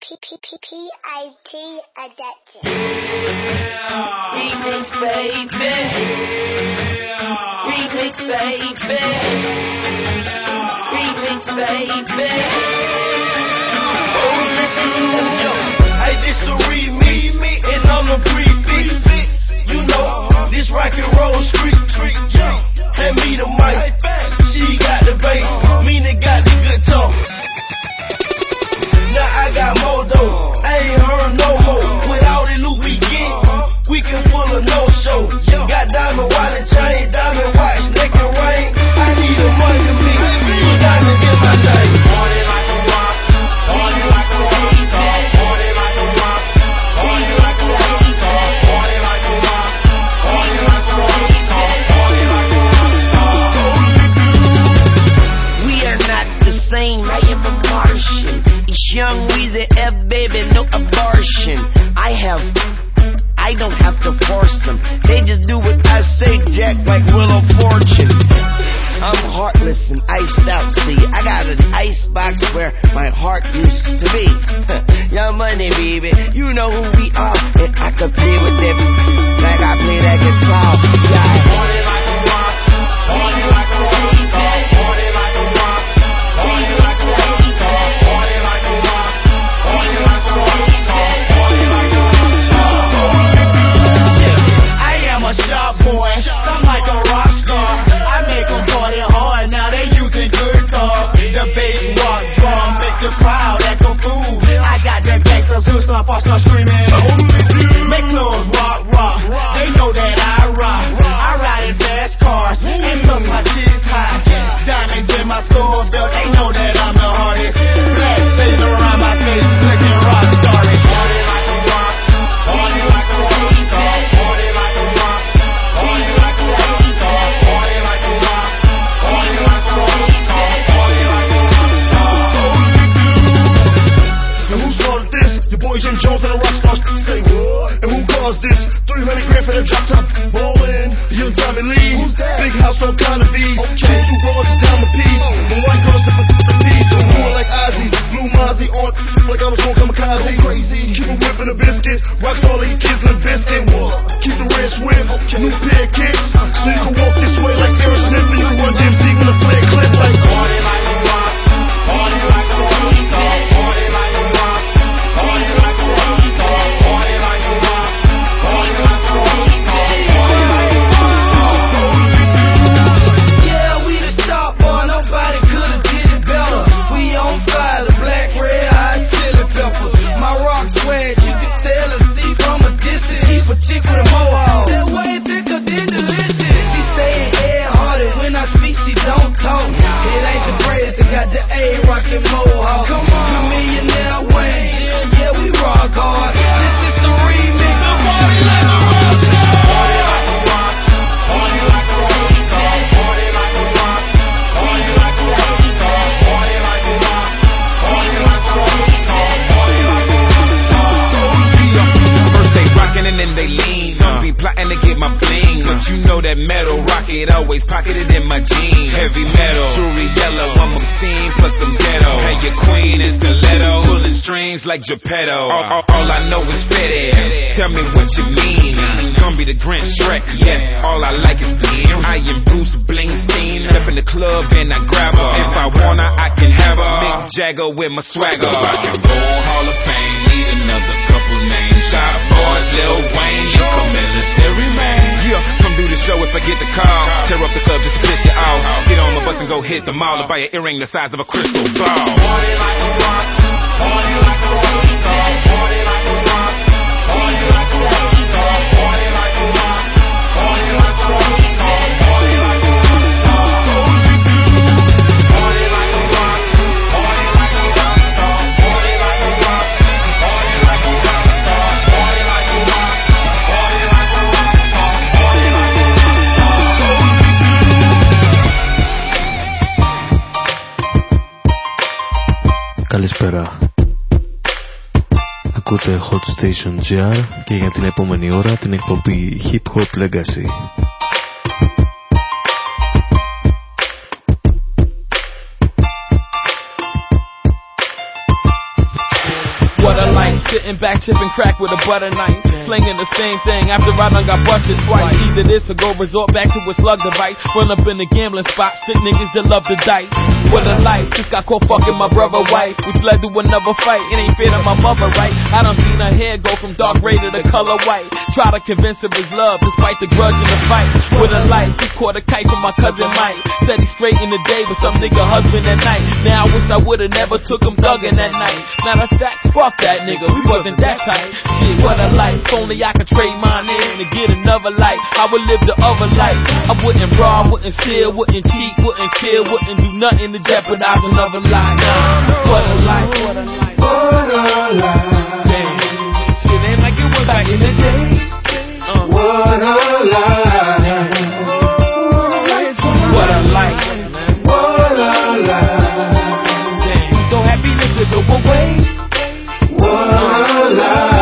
Adapted. Remix, baby. Remix, baby. Remix, baby. Hey, this the remix, and I'm the prefix. You know, this rock and roll street. Hand me the mic, she got the bass, Mina got the guitar. Now I got more though, I ain't heard no more. With all the loot we get, we can pull a no-show. Got diamond wallet chain, diamond watch, neck and ring. I need a money mix, put diamonds in my name. Party like a rock, party like a rock star. Party like a rock, party like a rock star. Party like a rock, party like a rock star. Party like a rock star. We are not the same, I am a Martian. It's young Weezy F, baby, no abortion. I don't have to force them. They just do what I say, Jack, like Wheel of Fortune. I'm heartless and iced out, see. I got an ice box where my heart used to be. Young Money, baby, you know who we are. And I could play with them like I play that guitar. Yeah. Party like a rock, party like a rock star. Party like a rock, party like a rock star. Party like a rock, party like a rock star. Party like a rock star. I am a sharp boy, I'm like a rock star. I make them party hard, now they using guitars. The bass, rock, drum, make the crowd echo fool. I got that gangsta who start screaming. Make clothes rock, they know that I rock. I ride in fast cars, and plus my chicks high. Diamonds in my school belt, they know that I'm the hardest. Black stays around my face, looking rock starry. Party like a rock, party like a rock star. Party like a rock, party like a rock star. Party like a rock, party like a rock star. Party like a rock star. And who started this? Your boy Jim Jones and the Rockstar say what? And who caused this? 300 grand for the drop top ballin'. Young Tommy Lee, who's that? Big house on Connovese. Okay. Two broads down a piece. The white girls step up the piece. I'm doing like Ozzy, Blue Mozzie on like I was going kamikaze. Crazy, keep a whipping a biscuit. Rockstar like kids in a biscuit. Keep the red swift, new pair of kicks. So you can walk this way like Aerosmith, and you can run DMC when the flare clips like party like a rock, party like a rock star. Party like a rock, party like a rock star. Party like a rock, party like a rock star. Party like a rock star. Yeah, we the sharp boy, nobody could've did it better. We on fire, the black, red, hot chili peppers. My rock swag, you can tell and see from a distance. He's a chick with a mohawk. That way thicker than delicious. She staying head-hearted. When I speak, she don't talk. It ain't the braids that got the A-Rock and mohawk. Come on, the millionaire Wayne Jill, yeah, we rock hard. This is the remix of Party Like a Rock Star. Party like a rock, party like a rock star. Party like a rock, party like a rock star. Party like a rock, party like a rock star. Party like a rock star. First they rockin' and then they lean. Some be plotting to get my bling, but you know that metal rocket always pocketed in my jeans. Heavy metal, jewelry yellow, one more scene for some ghetto. Hey, your queen is stiletto, pulling strings like Geppetto. All I know is Fetty. Tell me what you mean. Gonna be the Grinch Shrek, yes. All I like is beer. I am Bruce Springsteen. Step in the club and I grab her. If I want her, I can have her. Mick Jagger with my swagger. Rock and Roll Hall of Fame. Need another couple names. Shot Boys, Lil Wayne. You a military man. Yeah, come do the show if I get the call. Tear up the club just to piss you off. Get on my bus and go hit the mall. Or buy an earring the size of a crystal ball. Party like a rock, party like a rock star. Party like a rock, party like a rock star. Party like a rock, party like a rock star. Party like a rock star. Party like a rock, party like a rock star. Party like a rock, party like a rock star. Party like a rock, party like a rock star. Party like a rock star. Καλησπέρα. Ακούτε Hot Station GR και για την επόμενη ώρα την εκπομπή Hip Hop Legacy. What a life. Sitting back, chipping crack with a butter knife. Slinging the same thing after I done got busted twice. Either this or go resort back to a slug device. Run up in the gambling spot, stick niggas that love to dice. What a life, just got caught fucking my brother wife, which led to another fight. It ain't fair to my mother, right? I done seen her hair go from dark gray to the color white. Try to convince of his love, despite the grudge in the fight. What a life, just caught a kite from my cousin Mike. Said he straight in the day, but some nigga husband at night. Now I wish I would've never took him thuggin' that night. Matter of fact, fuck that nigga, we wasn't that tight. Shit, what a life, only I could trade mine in to get another life. I would live the other life. I wouldn't rob, wouldn't steal, wouldn't cheat, wouldn't kill, wouldn't do nothing to jeopardize another life. What a life, what a life, what a life. Damn, shit ain't like it was back in the day. What a life. What a life. What a life. Damn, so happiness to go away. What a life.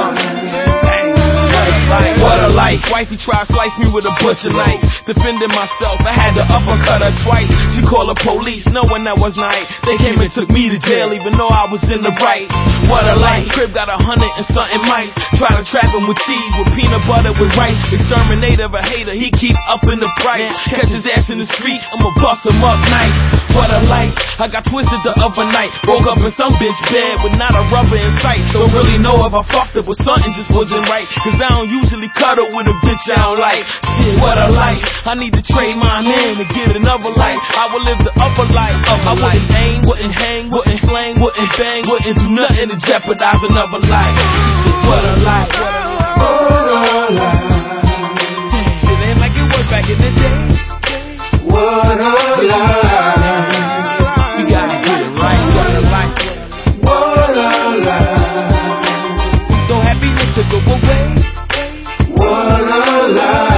What a life. Wifey tried to slice me with a butcher knife. Defending myself, I had to uppercut her twice. She called the police, knowing that was night. They came and took me to jail, even though I was in the right. What a life. Crib got 100 and something mice. Try to trap him with cheese, with peanut butter, with rice. Exterminator, a hater, he keep up in the price. Catch his ass in the street, I'ma bust him up nice. What a life. I got twisted the other night. Woke up in some bitch bed with not a rubber in sight. Don't really know if I fucked up, but something just wasn't right. Cause I don't usually cuddle with a bitch I don't like. Shit, what a life. I need to trade my name to get another life. I will live the upper life. I wouldn't aim, wouldn't hang, wouldn't slang, wouldn't bang, wouldn't do nothing to jeopardize another life. Shit, what a life. What a life. Damn, shit ain't like it was back in the day. What a life. We gotta get it right. What a life. What a life. So happiness to go away. What a life.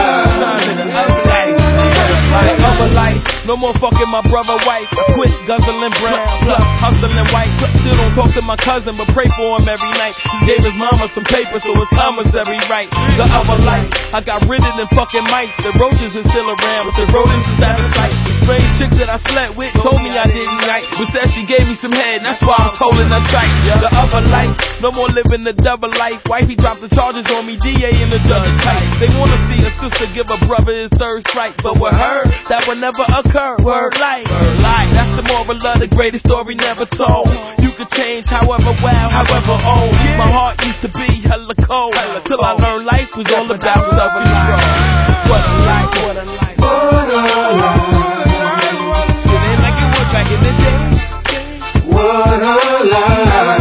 No more fucking my brother wife. I quit guzzling brown, plus hustling white. Still don't talk to my cousin, but pray for him every night. He gave his mama some paper, so his commissary right. The other life, I got rid of them fucking mice. The roaches are still around, but the rodents is out of sight. The strange chick that I slept with told me I didn't like, but said she gave me some head, and that's why I was holding her tight. The other life, no more living the double life. Wifey dropped the charges on me, DA in the judge tight. They wanna see a sister give a brother his third strike, but with her, that would never occur. Word life, that's the moral of the greatest story never told. You could change however well, however old. My heart used to be hella cold, till I learned life was all about another life. What a life, what a life, what a life. Shit ain't like it was back in the day. What a life.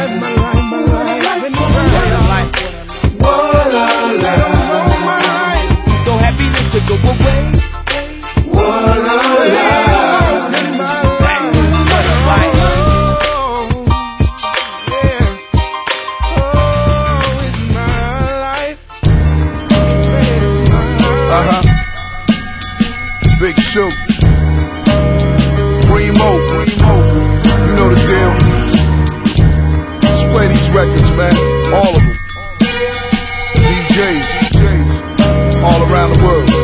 What a life. So happiness to go away. What a life. Big Shoot, Primo, you know the deal. Let's play these records, man, all of them. DJs, all around the world.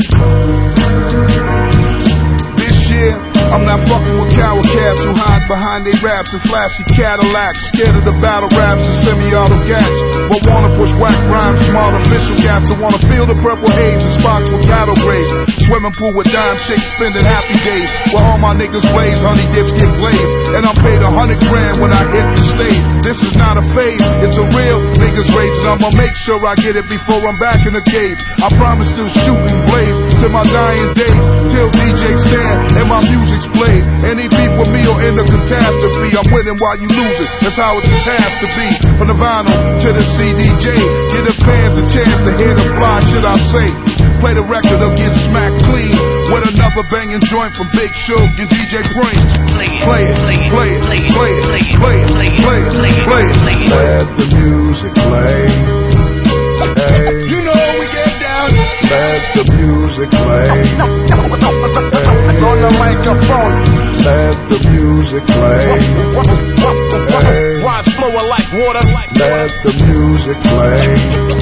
This year, I'm not fucking with coward cats who hide behind their raps and flashy Cadillacs. Scared of the battle raps and semi-auto gats, but wanna push whack rhymes from artificial gaps and wanna feel the purple haze and spots with cattle graves. Swimming pool with dime chicks spending happy days, where all my niggas blaze, honey dips get glazed, and I'm paid $100 grand when I hit the stage. This is not a phase, it's a real niggas race, and I'ma make sure I get it before I'm back in the cage. I promise to shoot and blaze to my dying days, till DJ stand and my music's played. Any beef with me or in the catastrophe, I'm winning while you losing. That's how it just has to be. From the vinyl to the CDJ, give the fans a chance to hear the fly shit I say. Play the record or get smacked clean with another banging joint from Big Shook and DJ Brain. Play it, play it, play it, play it, play it, play it, play it. Let the music play. Hey, you know we get down. Let the music play. On the microphone. Let the music play. Hey, rhymes flowing like water. Let the music play.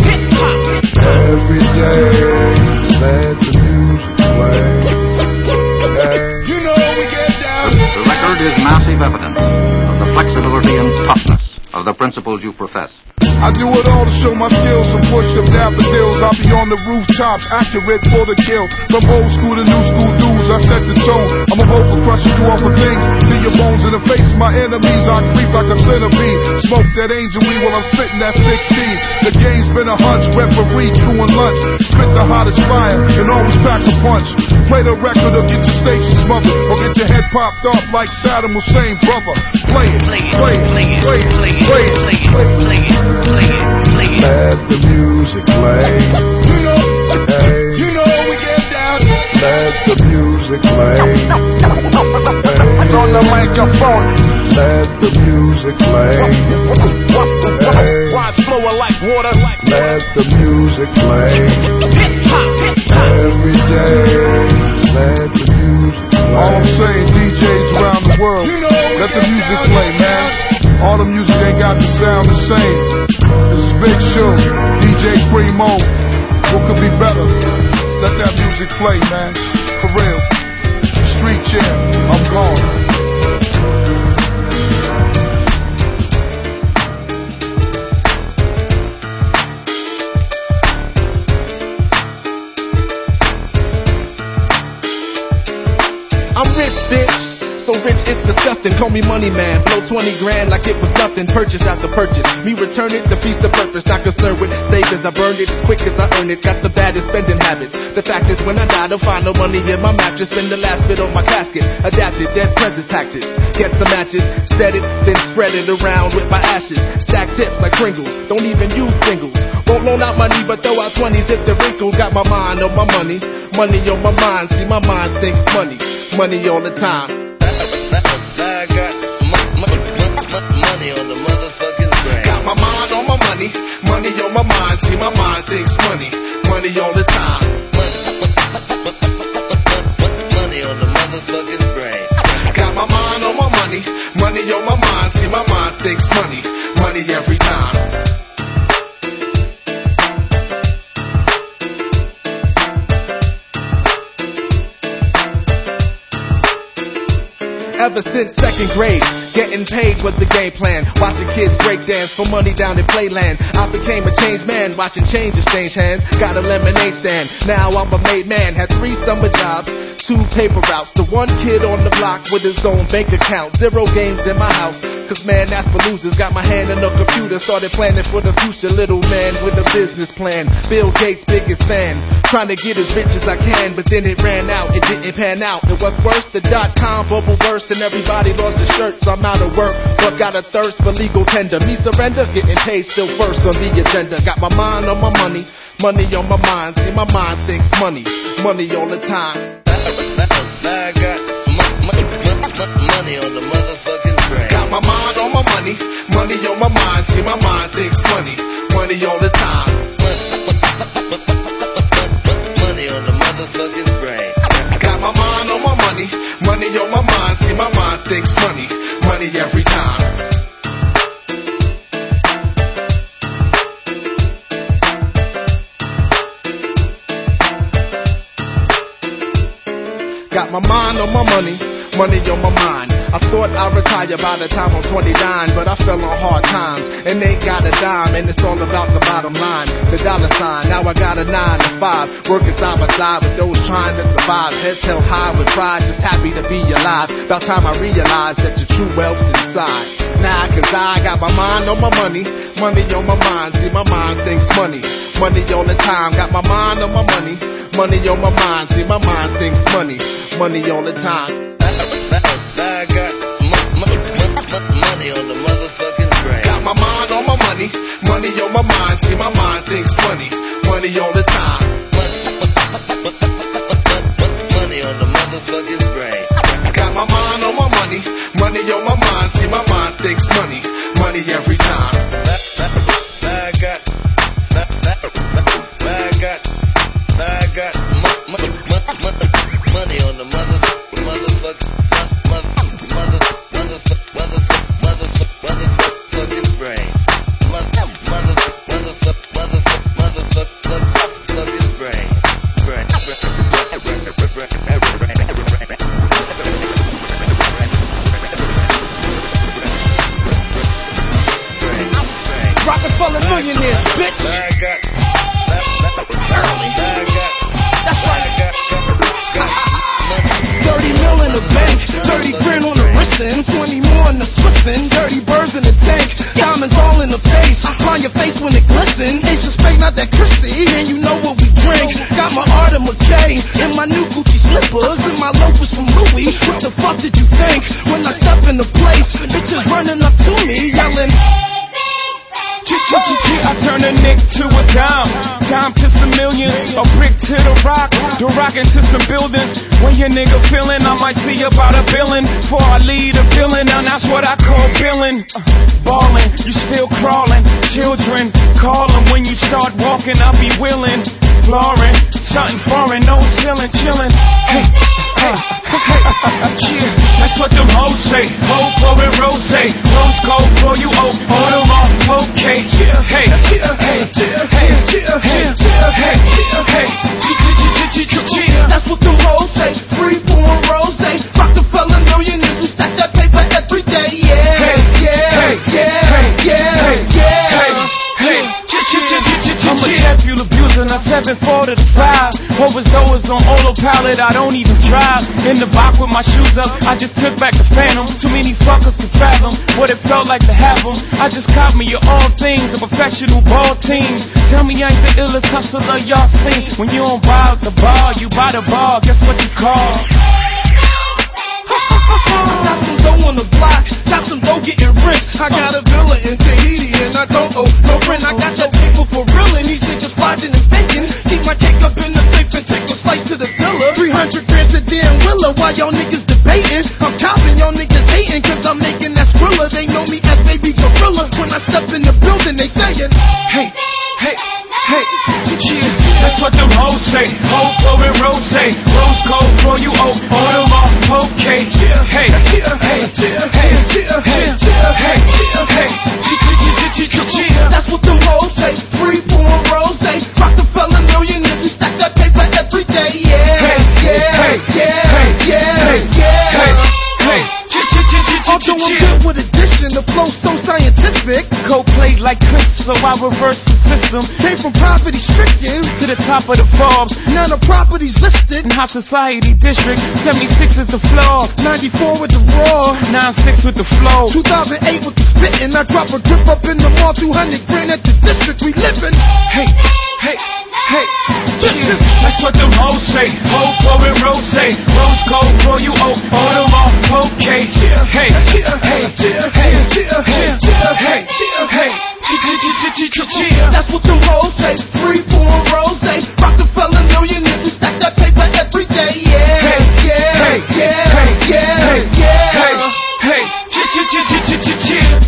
Every day. Let the music play. Hey, you know we get down. The record is massive evidence of the flexibility and toughness of of the principles you profess. I do it all to show my skills, from push-up daffodils. I'll be on the rooftops, accurate for the kill. From old school to new school dudes, I set the tone. I'm a vocal crusher, do awful things to your bones in the face. My enemies, I creep like a centipede. Smoke that angel weed while I'm spitting that 16. The game's been a hunch, referee, true and lunch. Spit the hottest fire and always pack a punch. Play the record or get your station smothered, or get your head popped off like Saddam Hussein, brother. Play it, play it, play it, play it, play it, play it, play it, play it. Let the music play. You know we get down. Let the music play. On the microphone. Let the music play. Rhymes flowing like water. Let the music play. Every day. Let the music play. All I'm saying, DJs around the world, let the music play, man. All the music ain't got to sound the same. This is Big Show, DJ Primo. What could be better? Let that music play, man. For real. Street Jam, I'm gone. I'm rich, bitch. So rich it's disgusting, call me money man. Blow 20 grand like it was nothing, purchase after purchase. Me return it, defeats the purpose. Not concerned with savings, I burned it as quick as I earned it. Got the baddest spending habits. The fact is when I die, don't find no money in my mattress. Spend the last bit on my casket. Adapted, dead presence tactics. Get some matches, set it, then spread it around with my ashes. Stack tips like Pringles, don't even use singles. Won't loan out money, but throw out 20s if the wrinkles. Got my mind on my money, money on my mind. See, my mind thinks money, money all the time. I got money on the motherfucking brain. Got my mind on my money, money on my mind. See, my mind thinks money, money all the time. Money on the motherfucking brain. Got my mind on my money, money on my mind. See, my mind thinks money, money every time. Ever since second grade, getting paid was the game plan. Watching kids break dance for money down in Playland. I became a changed man, watching change exchange hands. Got a lemonade stand, now I'm a made man. Had 3 summer jobs, 2 paper routes. The one kid on the block with his own bank account. 0 games in my house, cause man that's for losers. Got my hand on the computer, started planning for the future. Little man with a business plan, Bill Gates' biggest fan. Trying to get as rich as I can, but then it ran out, it didn't pan out. It was worse, the .com bubble burst and everybody lost their shirts. I'm out of work, but got a thirst for legal tender. Me surrender, getting paid still first on the agenda. Got my mind on my money, money on my mind. See, my mind thinks money, money all the time. I got money on the motherfucking brain. Got my mind on my money, money on my mind. See, my mind thinks money, money all the time. Money on the motherfucking brain. Got my mind on my money, money on my mind. See, my mind thinks money, money every time. Got my mind on my money, money on my mind. I thought I'd retire by the time I'm 29, but I fell on hard times and ain't got a dime, and it's all about the bottom line, the dollar sign. Now I got a 9 to 5, working side by side with those trying to survive. Heads held high with pride, just happy to be alive. About time I realized that your true wealth's inside. Nah, cause I got my mind on my money, money on my mind. See, my mind thinks money, money all the time. Got my mind on my money, money on my mind. See, my mind thinks money, money all the time. I got money on the motherfucking brain. Got my mind on my money, money on my mind. See, my mind thinks money, money all the time. Money on the motherfucking brain. Got my mind on my money, money on my mind. See, my mind thinks money, money every time. I got money on the motherfucking brain. Motherfucking brain. Rockefeller millionaires, bitch. That's right. 30 mil in the bank, 30 grand on the wrist, and 20 more in the Swissin'. Dirty birds in the tank, diamonds all in the face. Find your face when it glisten. Ace of spade, not that Chrissy, and you know what we drink. Got my Arda McKay and my new Gucci slippers and my loafers from Louis. What the fuck did you think when I step in the place? Bitches running up to me, yelling. I turn a nick to a dime, dime to some millions, a brick to the rock into some buildings. When your nigga feelin', I might see about a billin'. Before I lead a villain, now that's what I call billin'. Ballin', you still crawlin', children callin'. When you start walking, I'll be willin'. Floorin', something foreign, no chillin', chillin'. Hey, hey, hey, cheer, that's what them hoes say. Ho, pourin' rose, rose gold for you, oh, all them all, okay. Hey, hey, hey, hey, hey, that's what them hoes say. Freeborn rose, Rockefeller millionaires, we stack that paper every day, yeah. Hey, yeah, yeah, yeah, yeah. I'm a nephew abuser, not 7-4 to the 5. Overdose on autopilot, I don't even drive. In the box with my shoes up, I just took back the Phantom. Too many fuckers could fathom what it felt like to have them. I just caught me your all things, a professional ball team. Tell me I ain't the illest hustler y'all seen. When you don't buy the bar, you buy the bar, guess what you call? Got some dough on the block, got some dough getting rich. I got a villa in Tahiti and I don't owe no rent. I got that paper for real and these niggas watching and thinking. Keep my cake up in the safe and take a slice to the villa. 300 grand sedan Willa, while y'all niggas debating. I'm copping, y'all niggas hating cause I'm making that Skrilla. They know me as Baby Gorilla. When I step in the building they saying, hey, hey, hey, cheers. That's what them hoes say. Ho, pourin' rose, rose gold for you, oh, all them all, okay. Hey, hey, hey, hey, hey, hey, that's what them hoes say. Freeborn rose, Rockefeller millionaires, we stack that paper every day, yeah. Hey, yeah, yeah, yeah, yeah. Although I'm good with addition, the flow so scientific. Cold played like Chris, so I reversed the system. Came from poverty stricken to the top of the Forbes. Now the property's listed in High Society District. 76 is the floor, 94 with the raw, 96 with the flow, 2008 with the spittin'. I drop a grip up in the mall, 200 grand at the district. We livin'. Hey, hey, hey, cheers. That's what them hoes say. Ho, pourin' rose, rose gold for you, oh, all them all, okay. Hey, hey, hey, hey, hey, hey, that's what them hoes say. Freeborn rose, Rockefeller millionaires, we stack that paper every day, yeah. Hey, yeah, hey, yeah, hey, yeah, yeah, hey, hey,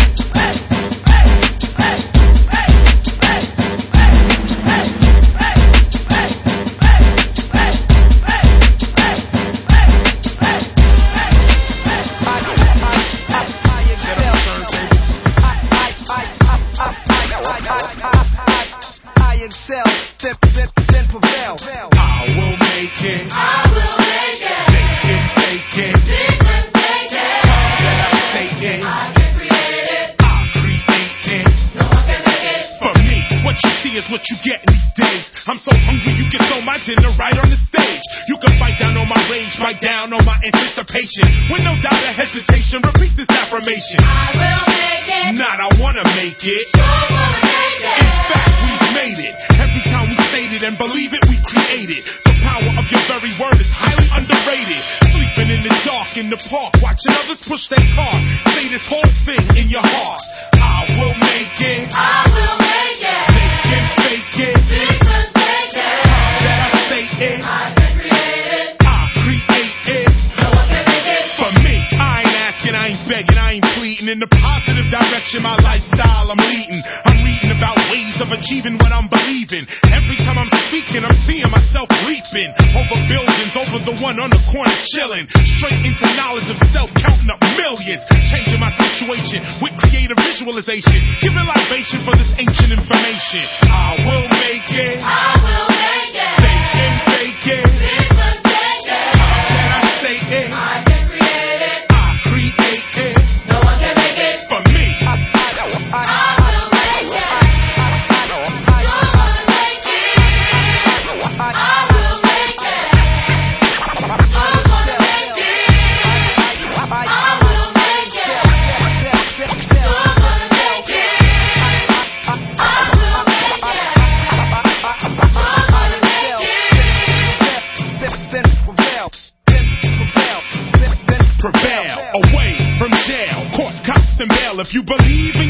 what you get in these days. I'm so hungry you can throw my dinner right on the stage. You can bite down on my rage, bite down on my anticipation. With no doubt or hesitation, repeat this affirmation. I will make it. Not I wanna make it. You're gonna make it. In fact, we've made it. Every time we state it and believe it, we create it. The power of your very word is highly underrated. Sleeping in the dark in the park, watching others push their car. Say this whole thing in your heart. I will make it. I will make it. Fake it. Secrets make it. That I say it. I can create it. I create it. No one can make it. For me, I ain't asking, I ain't begging, I ain't pleading. In the positive direction, my lifestyle I'm leading. I'm reading about ways of achieving what I'm believing. Every time I'm speaking, I'm seeing myself leaping over buildings, over the one on the corner chilling. Straight into knowledge of self, counting up millions. Changing my situation with creative visualization. Giving libation for this ancient information. I will make it. I will make it. Fake it, fake it. Secrets make it. That I say it. I can create it. I create it. No one can make it. For me. I will make it.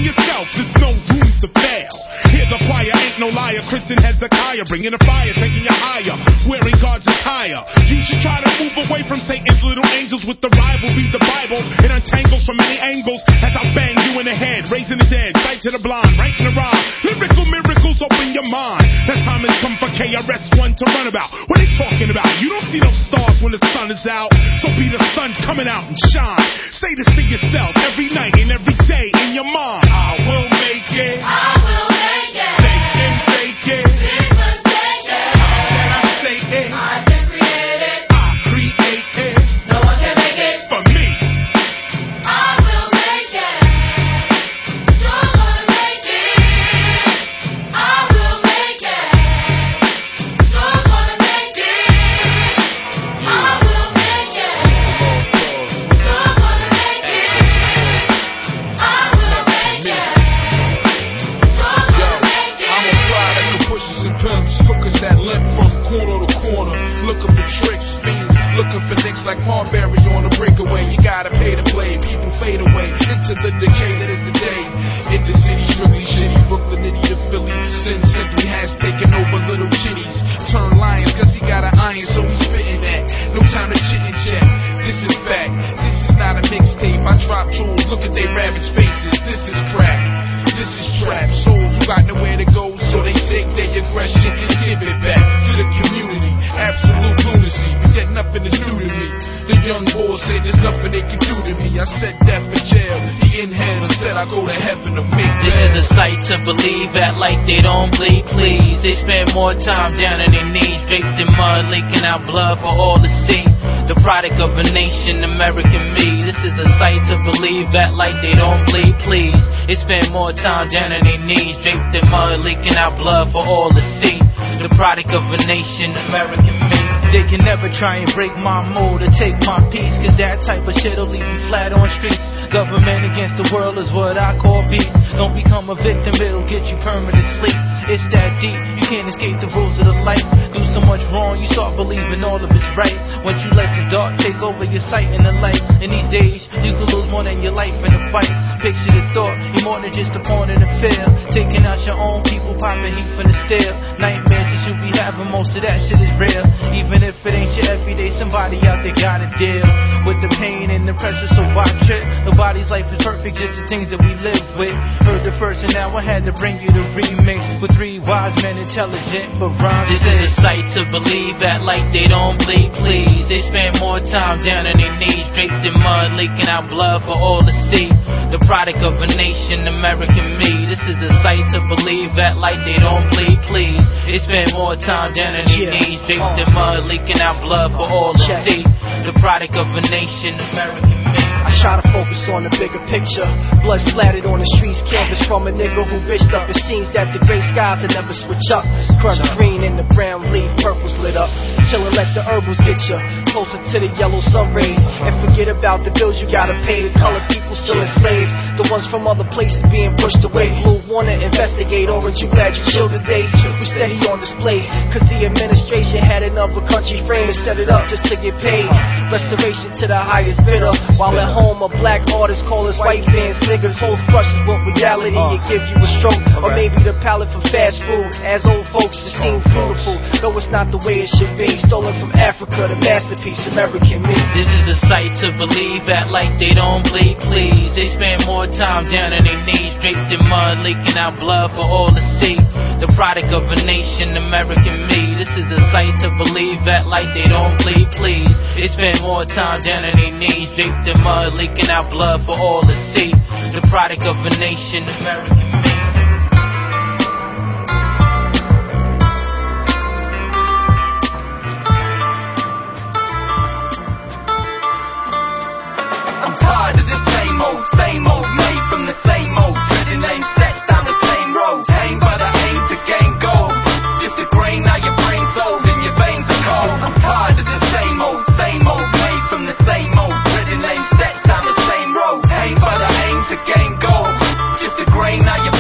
yourself, there's no room to fail. Hear the choir, ain't no liar. Christian Hezekiah, bringing the fire, taking you higher, wearing God's attire. You should try to move away from Satan's little angels with the rival. Read the Bible, it untangles from many angles as I bang you in the head, raising the dead, sight to the blind, right in the rhyme. Lyrical miracles open your mind. That time has come for KRS-One to run about. What they talking about? You don't see no stars when the sun is out, so be the sun coming out and shine. Say this to yourself every night and every day in your mind. I will make it. I will make it. They can fake it. Demons take it. Can I say it? I can create it. I create it. No one can make it. For me. I will make it. You're gonna make it. I will make it. You're gonna make it. I will make it. You're gonna make it. I will make it. You're gonna make it. I'm a fly that can push us and pimps, hookers that limp from corner to corner, looking for tricks, means looking for nicks like Marbury on a breakaway. You gotta pay to play, people fade away into the decay that is the day. In the city, strictly shitty, Brooklyn, Nitty to Philly, Sin simply has taken over little chitties. Turn lions, cause he got an iron, so he's spitting that. No time to chit and chat. This is fact, this is not a mixtape. I drop jewels, look at they ravaged faces. This is crack. This is trap, souls who got nowhere to go, so they take their aggression and give it back to the community. Absolute lunacy, but yet nothing is new to me. The young boy said there's nothing they can do to me. I said death in jail, he in hell and said I go to heaven to make This is a sight to believe, act like they don't bleed, please. They spend more time down on their knees, draped in mud, leaking out blood for all to see. The product of a nation, American me. This is a sight to believe, act like they don't bleed, please. They spend more time down on their knees, draped in mud, leaking out blood for all to see. The product of a nation, American me. They can never try and break my mood or take my peace, cause that type of shit'll leave you flat on streets. Government against the world is what I call beat. Don't become a victim, it'll get you permanent sleep. It's that deep, you can't escape the rules of the light. Do so much wrong, you start believing all of it's right. Once you let the dark take over your sight and the light. In these days, you can lose more than your life in a fight. Picture the thought, you're more than just a pawn in the field. Taking out your own people, popping heat from the steel. Nightmares that you be having, most of that shit is real. Even if it ain't your everyday, somebody out there gotta deal with the pain and the pressure, so why trip? Nobody's life is perfect, just the things that we live with. Heard the first and now I had to bring you the remix with three wise men, intelligent but rhymes. This is a sight to believe, act like they don't bleed, please. They spend more time down on their knees, draped in mud, leaking out blood for all to see. The product of a nation, American me. This is a sight to believe, act like they don't bleed, please. They spend more time down on their knees, draped in mud, leaking out blood for all to see. The product of a nation, American me. I try to focus on the bigger picture. Blood splattered on the streets, canvas from a nigga who bitched up. It seems that the gray skies will never switch up. Crushed green and the brown leaf, purple's lit up. Chillin', let the herbals get you closer to the yellow sun rays. And forget about the bills you gotta pay. The colored people still enslaved. The ones from other places being pushed away. Blue wanna investigate, orange you glad you chilled today. We steady on display, cause the administration had another country frame and set it up just to get paid. Restoration to the highest bidder. While at home a black artist call his white fans niggas. Both crushes what reality it give you a stroke. Or maybe the palate for fast food. As old folks it seems beautiful. No, it's not the way it should be. Stolen from Africa, the masterpiece, American me. This is a sight to believe, act like they don't bleed, please. They spend more time down on their knees, draped in mud, leaking out blood for all to see. The product of a nation, American me. This is a sight to believe, act like they don't bleed, please. They spend more time down on their knees, draped in mud, leaking out blood for all to see. The product of a nation, American me. I'm tired of the same old, made from the same old, treading lame steps down the same road. Aim but I aim to gain gold. Just a grain, now your brain's sold and your veins are cold. I'm tired of the same old, made from the same old, treading lame steps down the same road. Aim but I aim to gain gold. Just a grain, now your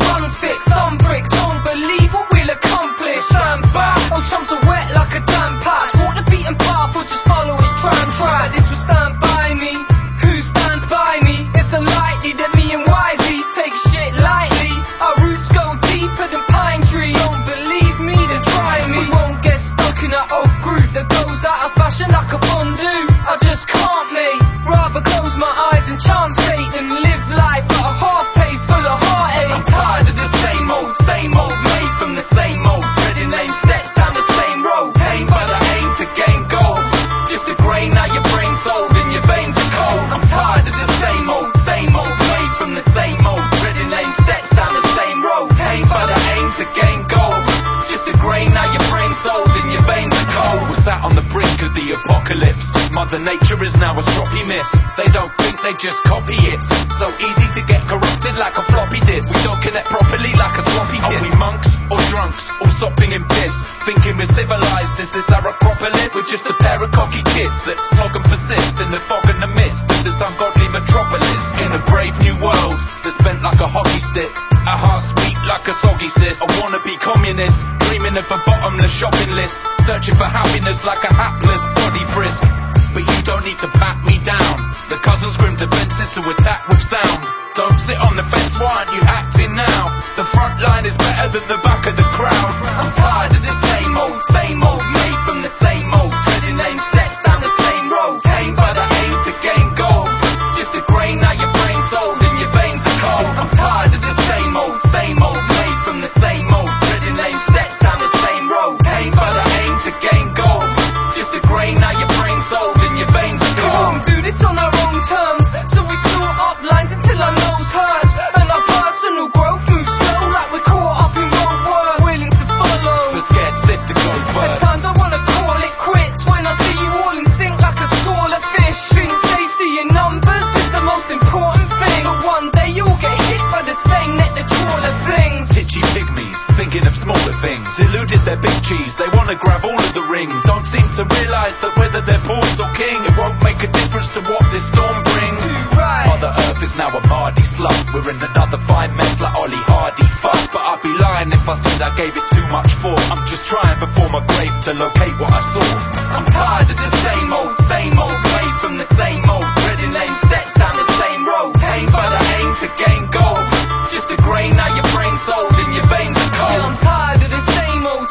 guns fit, some bricks. Don't believe what we'll accomplish. Stand back, old chums are wet like a damn patch. Walk the beaten path or just follow his tram track. This will stand by me. Who stands by me? It's unlikely that me and Wisey take shit lightly. Our roots go deeper than pine trees. Don't believe me, then try me. We won't get stuck in an old groove that goes out of fashion like a fondue. I just can't, mate. Rather close my eyes and chant fate than live life at a half pace full of heartache. I'm tired of the same old, made from the same old. Treading lame steps down the same road. Tamed by the aim to gain gold. Just a grain, now your brain's sold and your veins are cold. I'm tired of the same old, made from the same old. Treading lame steps down the same road. Tamed by the aim to gain gold. Just a grain, now your brain's sold and your veins are cold. We're sat on the brink of the apocalypse. Mother Nature is now a stroppy miss. They don't think, they just copy it. So easy to get corrupted like a floppy disk. We don't connect properly like a sloppy kiss. Are we monks or drunks, all sopping in piss? Thinking we're civilized, is this our acropolis? We're just a pair of cocky kids that slog and persist in the fog and the mist of this ungodly metropolis. In a brave new world that's bent like a hockey stick. Our hearts beat like a soggy cyst. I wanna be communist, dreaming of a bottomless shopping list. Searching for happiness like a hapless body frisk. But you don't need to pat me down. The cousins grim defenses to attack with sound. Don't sit on the fence, why aren't you acting now? The front line is better than the back of the crowd. I'm tired of the same old, made from the same old. Treading lame steps down the same road. Tamed by the aim to gain gold. Just a grain, now your brain's sold and your veins are cold. I'm tired of the same old, made from the same old. Treading lame steps down the same road. Tamed by the aim to gain gold. Just a grain, now your brain's sold and your veins are cold. We won't do this on our own terms, so we snort up lines until our nose hurts. And our personal growth moves slow like we're caught up in road words. Willing to follow, but scared stiff to go at first. times I wanna call it quits when I see you all in sync like a school of fish. Think safety in numbers is the most important thing, but one day you'll get hit by the same net the trawler flings. Titchy pygmies, thinking of smaller things. Eluded their big cheese, they wanna grab all of the rings. Don't seem to realise that whether they're pawns or king, it won't make a difference to what this storm brings. Right. Mother Earth is now a mardy slut. We're in another fine mess like Ollie Hardy. Fuck, but I'd be lying if I said I gave it too much thought. I'm just trying before my grave to locate what I saw. I'm tired of the same old, made from the same old. Treading lame steps down the same road. Tamed by the aim to gain gold. Just a grain, now your brain's sold and your veins are cold. Yeah, I'm tired of the same old,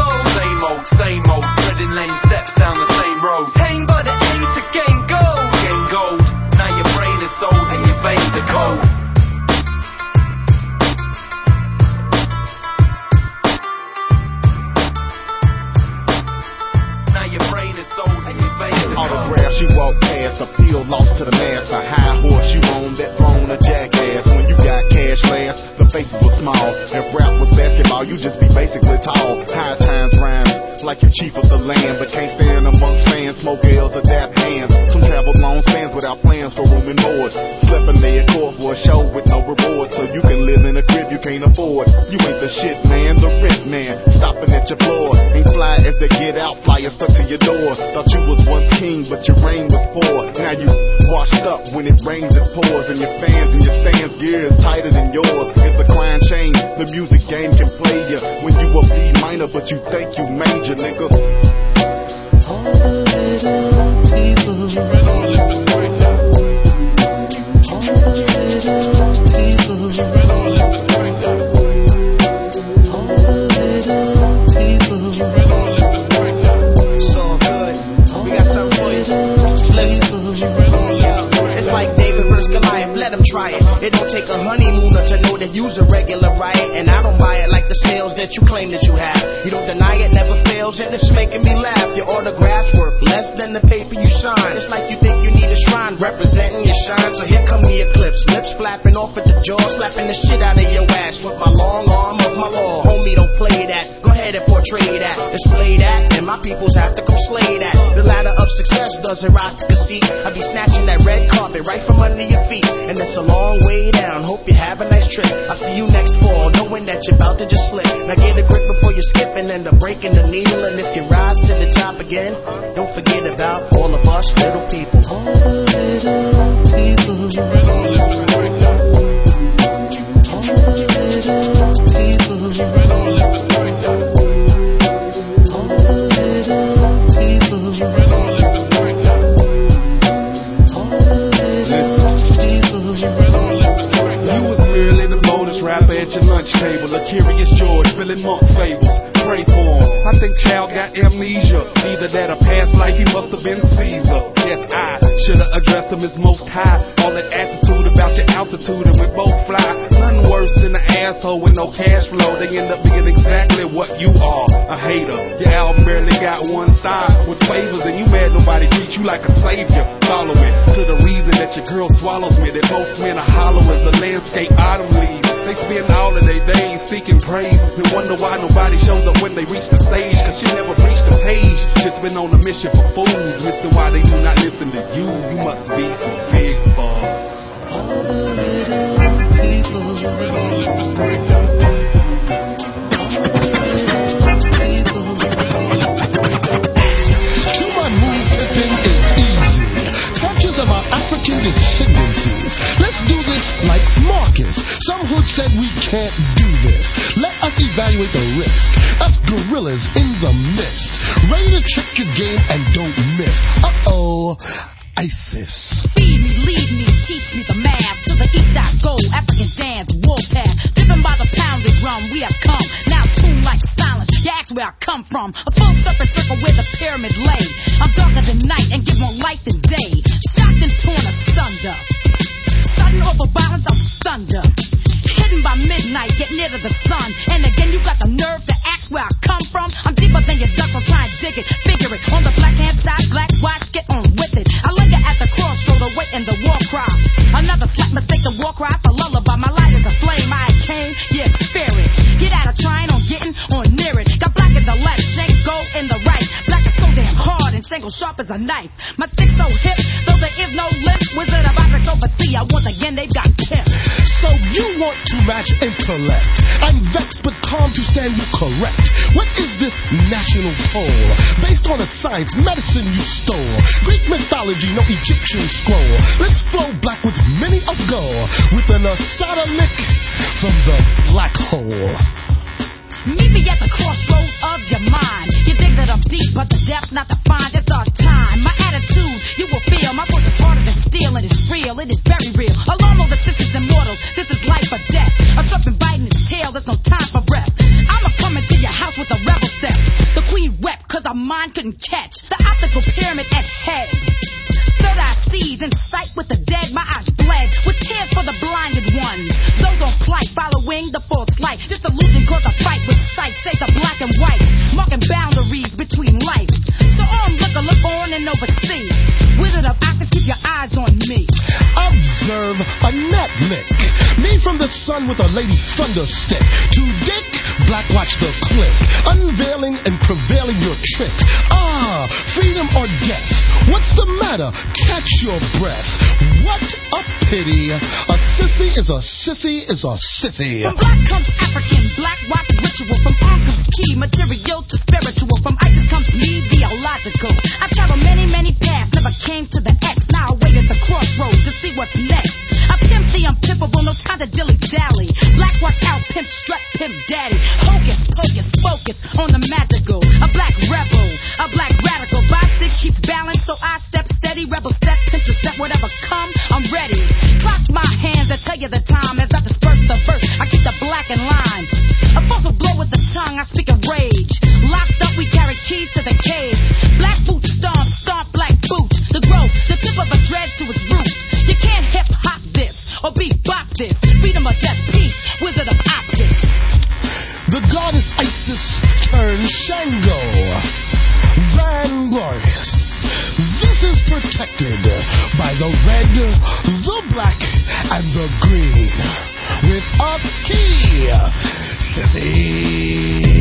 Same old, treading lame steps down the same road. tamed by the aim to gain gold. Gain gold, now your brain is sold and your veins are cold. Now your brain is sold and your veins are cold. Autograph, she walked past, appeal lost to the mass. A high horse, you on that throne, a jackass. When you got cash last, the faces were small. If rap was basketball, you just be basically tall. High times rhymes like you chief of the land, but can't stand amongst fans. Smoke L's, adapt hands. Some traveled long spans without plans for room and board. Slipping their court for a show with no reward, so you can live in a crib you can't afford. You ain't the shit man, the rip man, stopping at your floor. Ain't fly as they get out, flyers stuck to your door. Thought you was once king, but your reign was poor. Now you washed up when it rains, it pours, and your fans and your stands gear is tighter than yours. It's a crying shame, the music game can play you when you a B minor, but you think you major, nigga. All the little people, all the little people, It's all good. We got something for you. Listen. It's like David versus Goliath. Let him try it. It don't take a honeymooner to know that you's a regular riot. And I don't buy it like the sales that you claim that you have. You don't deny it, never fails, and it's making me laugh. Your autographs worth less than the paper you sign. It's like you think you need a shrine representing your shine. So here come the eclipse, lips flapping off at the jaw, slapping the shit out of your ass with my long arm of my law. Homie, don't play that. Go ahead and portray that. Display that, and my peoples have to come slay that. The ladder of success doesn't rise to conceit. I be snatching that red carpet right from under your feet, and it's a long way down. Hope you have a nice trip. I'll see you next fall, knowing that you're about to just slip. Now get a grip before you skip and end up breaking the needle. And if you rise to the top again, don't forget about all of us little people. all the little people, all the little table. A Curious George, spilling monk fables. Pray for him. I think child got amnesia. Either that or past life, he must have been Caesar. Yes, I should've addressed him as most high. All that attitude about your altitude, and we both fly. Nothing worse than an asshole with no cash flow. They end up being exactly what you are, a hater. Your album barely got one star with favors, and you mad nobody treat you like a savior. Follow it to the reason that your girl swallows me. That most men are hollow as the landscape autumn leaves. They spend all of their days seeking praise and wonder why nobody shows up when they reach the stage. Cause she never reached the page. Just been on a mission for fools. Listen why they do not listen to you. You must be too big for all the little people. Olympus breakdown. To my move, Pippin is easy. Touches of our African descendancies. Let's do this like Marcus. Some hood said we can't do this. Let us evaluate the risk. Us gorillas in the mist. Ready to check your game and don't miss. Uh-oh. ISIS. Feed me, lead me, teach me the math. To the east I go, African dance, warpath. Driven by the pounded drum, we have come. Now tuned like silence, that's where I come from. A full circle where the pyramid lay. I'm darker than night and give more light than day. Shocked and torn asunder. Sudden over violence, I'm thunder. Hidden by midnight, get near to the sun. And again, you got the nerve to ask where I come from. I'm deeper than your ducks, I'll try and dig it. Figure it, on the black hand side, black watch, get on with it. I linger at the crossroad, awaiting the war cry. Another slight mistake, the war cry for lullaby. My light is a flame, I came, yeah, spirit. Get out of trying on getting on near it. Got black in the left, shank gold in the right. Black is so damn hard and shangle sharp as a knife. My stick so hip, though there is no limp. Wizard of Oz oversee, I once again they've got tips. So you want to match intellect. I'm vexed but calm to stand you correct. What is this national poll? Based on a science, medicine you stole. Greek mythology, no Egyptian scroll. Let's flow black with many a goal. With an asada lick from the black hole. Meet me at the crossroads of your mind. You think that I'm deep, but the depth not defined. It's our time. My attitude, you will feel. My voice is harder than steel, and it's real. It is very real. Alarm all the sisters and mortals. This is life or death. A serpent biting his tail. There's no time for breath. I'ma come into your house with a rebel step. The queen wept, cause our mind couldn't catch the optical pyramid at head. Third eye sees in sight with the dead. My eyes bled with tears for the blinded ones. Those on flight following the false light. Disillusion caused a fight with sight. Say the black and white, marking boundaries between life. So look on and oversee. Wizard of Oz, keep your eyes on me. Observe a net lick. Me from the sun with a lady thunder stick. To Dick, black watch the click. Unveiling and prevailing your tricks. Ah, freedom or death. What's the matter? Catch your breath. What a pity. A sissy is a sissy is a sissy. From black comes African, black watch ritual. From on comes key, material to spiritual. From ISIS comes me, theological. I traveled many, many paths, never came to the X. Now I wait at the crossroads to see what's next. I pimp the unpimpable, no time to dilly-dally. Black watch out, pimp strut, pimp daddy. Hocus, pocus, focus on the magical. A black rebel, a black radical. Bicycle keeps balance, so I step steady. Rebel step, pinch step, whatever come, I'm ready. Clock my hands, I tell you the time. As I disperse the verse, I keep the black in line. A forceful blow with the tongue, I speak of rage. Locked up, we carry keys to the cage. Black boots stomp, stomp black boots. The growth, the tip of a dread to its root. You can't hip-hop this, or bebop this. Freedom or death, peace, wizard of optics. The goddess Isis turned Shango. Van Glorious. This is protected by the red, the black, and the green. With a key, sissy.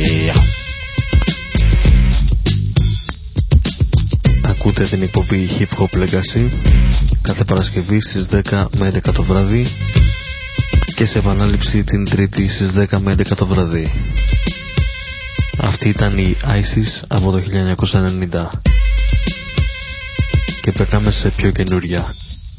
Ακούτε την εκπομπή Hip Hop Legacy κάθε Παρασκευή στις 10 με 11 το βράδυ και σε επανάληψη την Τρίτη στις 10 με 11 το βράδυ. Αυτή ήταν η ISIS από το 1990 και περνάμε σε πιο καινούρια.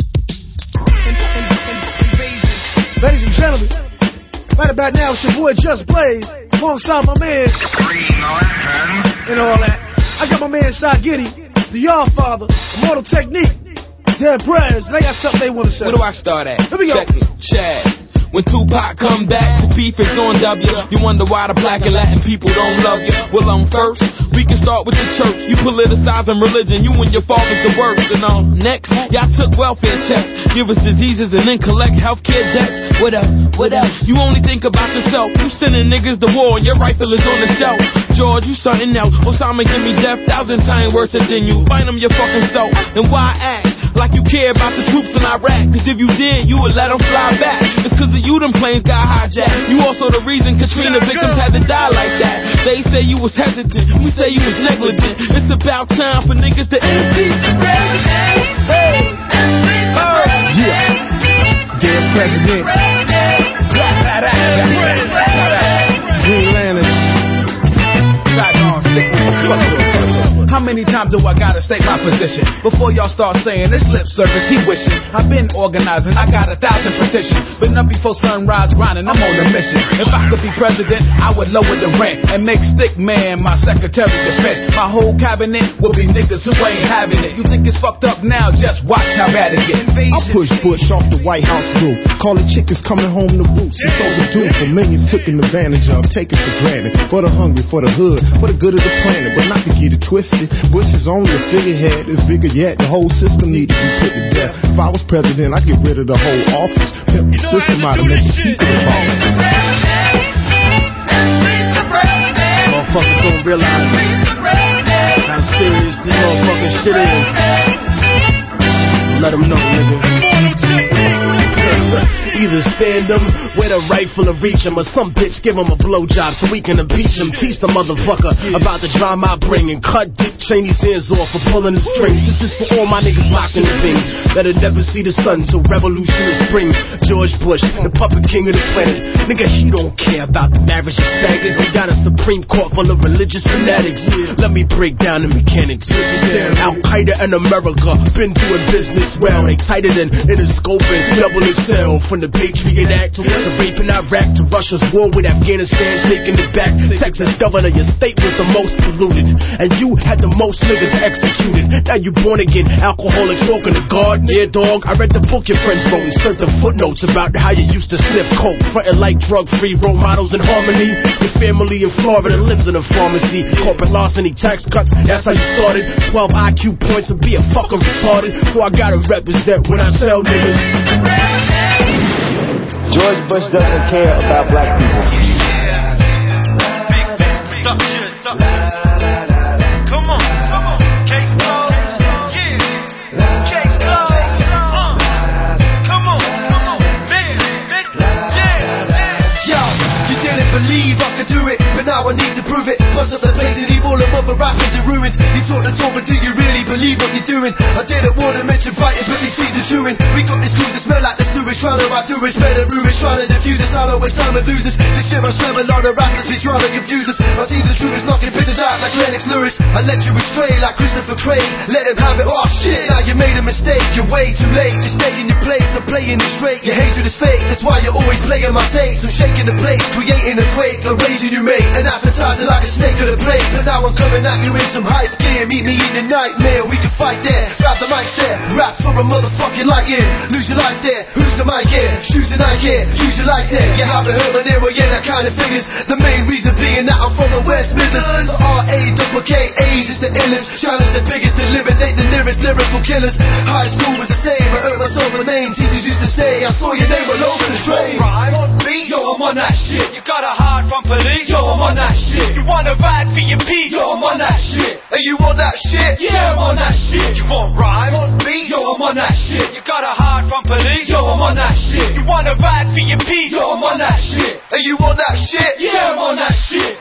Ladies and gentlemen, right about now it's your boy Just Blaze alongside my man and all that. I got my man Shy Giddy, the Y'all Father, Immortal Technique, Dead Prez. They got something they want to say. Where do I start at? Here we go. Check me. Chad. When Tupac come back, the beef is on W. You wonder why the black and Latin people don't love you. Well, I'm first. We can start with the church. You politicizing religion. You and your father's the worst. And next, y'all took welfare checks. Give us diseases and then collect healthcare debts. What else? What else? You only think about yourself. You sending niggas to war and your rifle is on the shelf. George, you something else. Osama give me death 1,000 times worse than you. Find them your fucking self. Then why act like you care about the troops in Iraq? Cause if you did, you would let them fly back. It's cause of you them planes got hijacked. You also the reason Katrina victims had to die like that. They say you was hesitant, we say you was negligent. It's about time for niggas to impeach the president. Yeah. Dear President. Green Lantern. How many times do I gotta state my position before y'all start saying this lip service he wishing? I've been organizing, I got 1,000 petitions. Been up before sunrise grinding, I'm on a mission. If I could be president, I would lower the rent and make Stick Man my Secretary of Defense. My whole cabinet will be niggas who ain't having it. You think it's fucked up now, just watch how bad it gets. I push Bush off the White House roof. Call the chickens coming home to roost. It's overdue for millions taken advantage of, taken for granted. For the hungry, for the hood, for the good of the planet, but not to get it twisted. Bush is only a figurehead, it's bigger yet. The whole system need to be put to death. If I was president, I'd get rid of the whole office. Pimp the system out and make the people involved. Motherfuckers don't realize how serious this motherfucking shit is. Let them know, nigga. Either stand them with a rifle or reach him, or some bitch give him a blowjob so we can impeach him. Teach the motherfucker about the drama I bring and cut Dick Cheney's ears off for pulling the strings. This is for all my niggas locked in the thing that'll never see the sun till revolution is spring. George Bush, the puppet king of the planet. Nigga, he don't care about the marriage of faggots. He got a Supreme Court full of religious fanatics. Let me break down the mechanics. Al-Qaeda and America been doing business well. They tighter than Interscoping, double XL. From the Patriot Act to rape in Iraq to Russia's war with Afghanistan, taking it back. Texas governor, your state was the most polluted, and you had the most niggas executed. Now you born again, alcoholics walking the garden. Yeah, dog, I read the book your friends wrote and certain footnotes about how you used to sniff coke, frontin' like drug-free role models in harmony. Your family in Florida lives in a pharmacy. Corporate larceny, tax cuts, that's how you started. 12 IQ points and being fucking retarded. So I gotta represent when I tell niggas. George Bush doesn't care about black people. Come on, case closed. Yeah, case closed. Come on, Vic, yeah. Yo, you didn't believe I could do it, but now I need to prove it. Bust up the place and leave all the mother rappers in ruins. You talk the talk, but do you really believe what you're doing? I didn't want to mention biting, but these feet are chewing. We got these crews that smell like the sewage, trying to outdo us, spread the rumors, trying to diffuse us. I know it's time to lose us. This shit I swear a lot of rappers be trying to confuse us. I see the truth is knocking pictures out like Lennox Lewis. I let you astray like Christopher Craig. Let him have it. Oh shit, now you made a mistake. You're way too late. Just stay in your place. I'm playing it straight. Your hatred is fake. That's why you're always playing my tapes. I'm shaking the place, creating a quake, a raising you mate, an appetizer like a snake on a plate. But now I'm coming at you in some hype gear. Meet me in the nightmare. We can fight there. Grab the mic there. Rap for a motherfucking light year. Lose your life there. Who's the mic here? Shoes and I here. Use your light there. You haven't heard my name, yeah, that kind of thing is the main reason being that I'm from the West Midlands. The R-A-double-K-A's is the illest. Challenge the biggest, eliminate the nearest lyrical killers. High school was the same. I earned myself a name. Teachers used to say I saw your name all over the train. Yo, I'm on that shit. You gotta hide from police. Yo, I'm on that shit. You wanna ride for your peace. Yo, I'm on that shit. Are you on that shit? Yeah, I'm on that shit. You want rhyme? Yo, I'm on that shit. You gotta hide from police. Yo, I'm on that shit. You wanna ride for your peace. Yo, I'm on that shit. Are you on that shit? Yeah, I'm on that shit.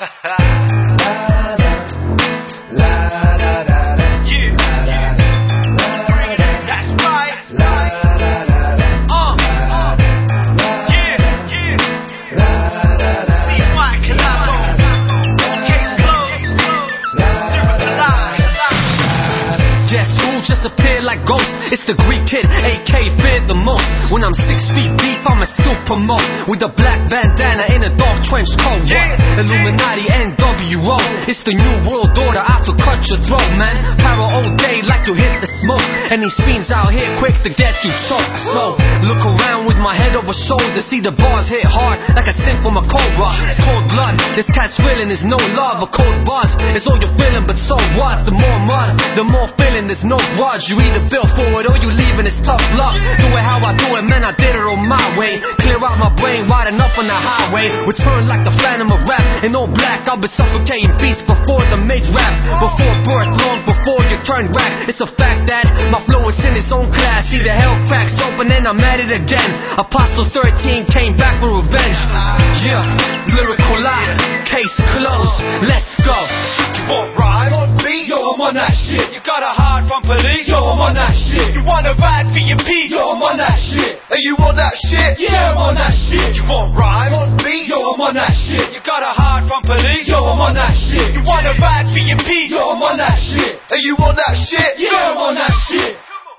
Disappear like ghosts. It's the Greek kid, AK fear the most. When I'm 6 feet deep, I'ma still promote with a black bandana in a dark trench coat. Yeah. Illuminati and NWO. It's the new world order, I to cut your throat, man. Power all day like to hit the smoke, and these fiends out here quick to get you choked. So look around with my head over shoulder, see the bars hit hard like a sting from a cobra. It's cold blood, this cat's feeling is no love. A cold buzz is all you're feeling, but so what? The more mud, the more feeling, there's no grudge. You either build for it or you leaving, it's tough luck. Do it how I do it, man, I did it on my way. Clear out my brain, wide enough on the highway. Return like the phantom of rap, in all black, I'll be suffocating beats before the mid-rap. Before birth, long before you turn rap. It's a fact that my flow is in its own class. See the hell cracks open and I'm at it again. Apostle 13 came back for revenge. Yeah, lyrical lie, case closed, let's go. You want rhyme on beat? Yo, I'm on that shit. You gotta hide from police? Yo, I'm on that shit. You wanna ride for your P? Yo, I'm on that shit. Are you on that shit? Yeah, I'm on that shit. You want rhyme on beat? Yo, I'm on that shit. You gotta hide from police? Yo, I'm on that shit. You wanna ride for your P? Yo, I'm on that shit. Are you on that shit? Yeah, I'm on that shit.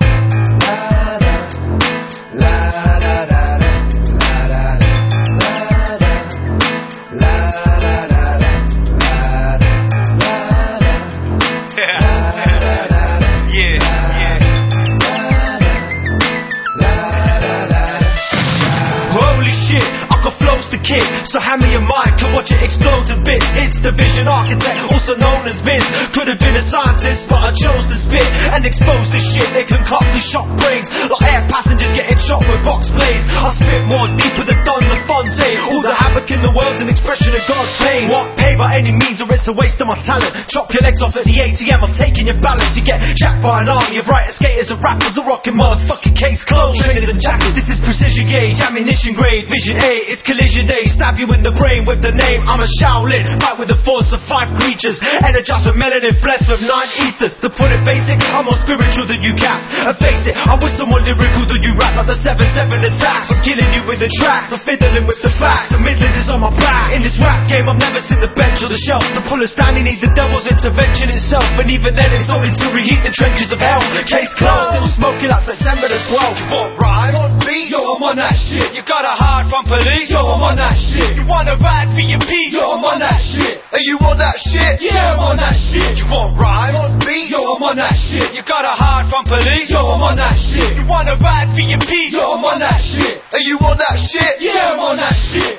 So hand me your mic, can watch it explode to bits. It's the vision architect, also known as Vince. Could have been a scientist, but I chose to spit and expose the shit. They concoct the shock brains, like air passengers getting shot with box blades. I spit more deeper than Don LaFonte. All the havoc in the world's an expression of God's pain. What pay by any means or it's a waste of my talent. Chop your legs off at the ATM, I'm taking your balance. You get jacked by an army of writer skaters and rappers are rocking motherfucking case clothes, trainers and jackets. This is precision gauge, ammunition grade, vision A. It's collision day, stab you in the brain with the name. I'm a Shaolin, fight with the force of 5 creatures, energized with melanin, blessed with 9 ethers. To put it basic, I'm more spiritual than you cats. And face it, I wish someone lyrical than you rap, like the 7-7 attacks. I'm killing you with the tracks, I'm fiddling with the facts. The Midlands is on my back. In this rap game, I've never seen the bench or the shelf. To pull a stand, he needs the devil's intervention itself. And even then, it's only to reheat the trenches of hell. Case closed, still smoking like September the 12th. You want rhyme on beat? Yo, I'm on that shit. You gotta hide from police? Yo, I'm on that shit. You wanna ride for your P? Yo, I'm on that shit. Are you on that shit? Yeah, I'm on that shit. You want rhyme on beat? Yo, I'm on that shit. You gotta hide from police? Yo, I'm on that shit. You wanna ride for your P? Yo, I'm on that shit. Are you on that shit? Yeah, I'm on that shit.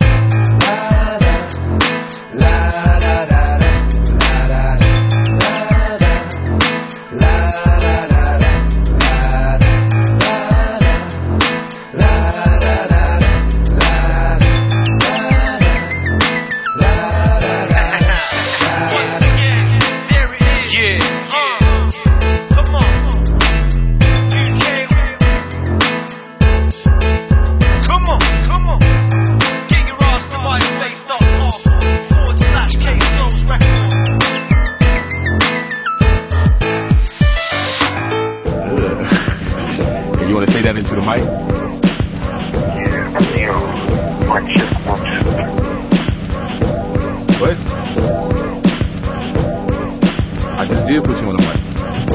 That into the mic. What? I just did put you on the mic.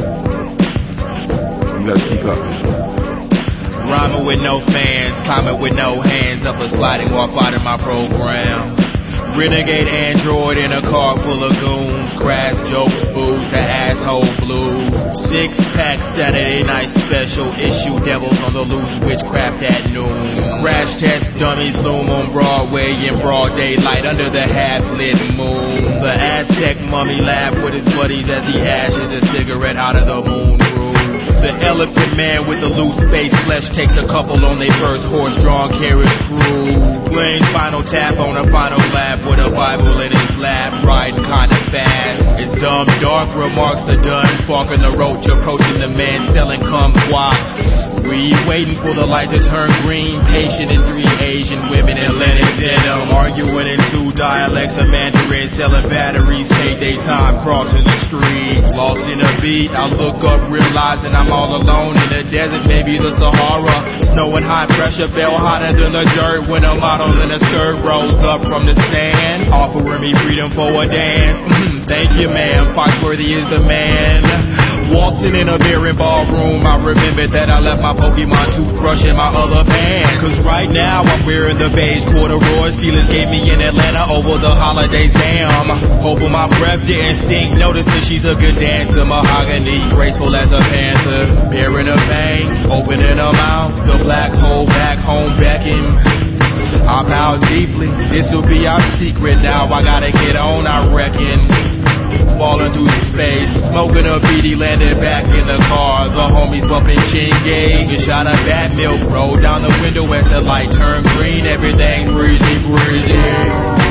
You gotta speak up. Rhyming with no fans, comment with no hands, up a sliding wall fighting my program. Renegade android in a car full of goons. Crash jokes, booze, the asshole blues. 6-pack Saturday night special issue. Devils on the loose, witchcraft at noon. Crash test dummies loom on Broadway in broad daylight under the half-lit moon. The Aztec mummy laughed with his buddies as he ashes a cigarette out of the moon room. The elephant man with the loose face flesh takes a couple on their first horse-drawn carriage crew. Blaine's final tap on a final lap with a Bible in his lap, riding kinda fast. It's dumb dark, remarks the done, sparking the roach, approaching the man selling kumquats. We waiting for the light to turn green, patient as 3 Asian women in linen denim, arguing in 2 dialects of Mandarin, selling batteries, take their time crossing the streets. Lost in a beat, I look up realizing I'm all alone in the desert, maybe the Sahara. Snow and high pressure fell hotter than the dirt when a model in a skirt rose up from the sand, offering me freedom for a dance. Thank you, ma'am. Foxworthy is the man. Waltzing in a beer and ballroom, I remembered that I left my Pokemon toothbrush in my other pants. Cause right now I'm wearing the beige corduroys Felix gave me in Atlanta over the holidays. Damn, hoping my breath didn't stink. Noticing she's a good dancer, mahogany, graceful as a panther. Bearing her fangs, opening her mouth, the black hole back home beckon. I bow deeply, this'll be our secret now. I gotta get on, I reckon. Falling through space, smoking a BD, landed back in the car. The homies bumping Chingay. A shot of bat milk, rolled down the window as the light turned green. Everything's breezy, breezy.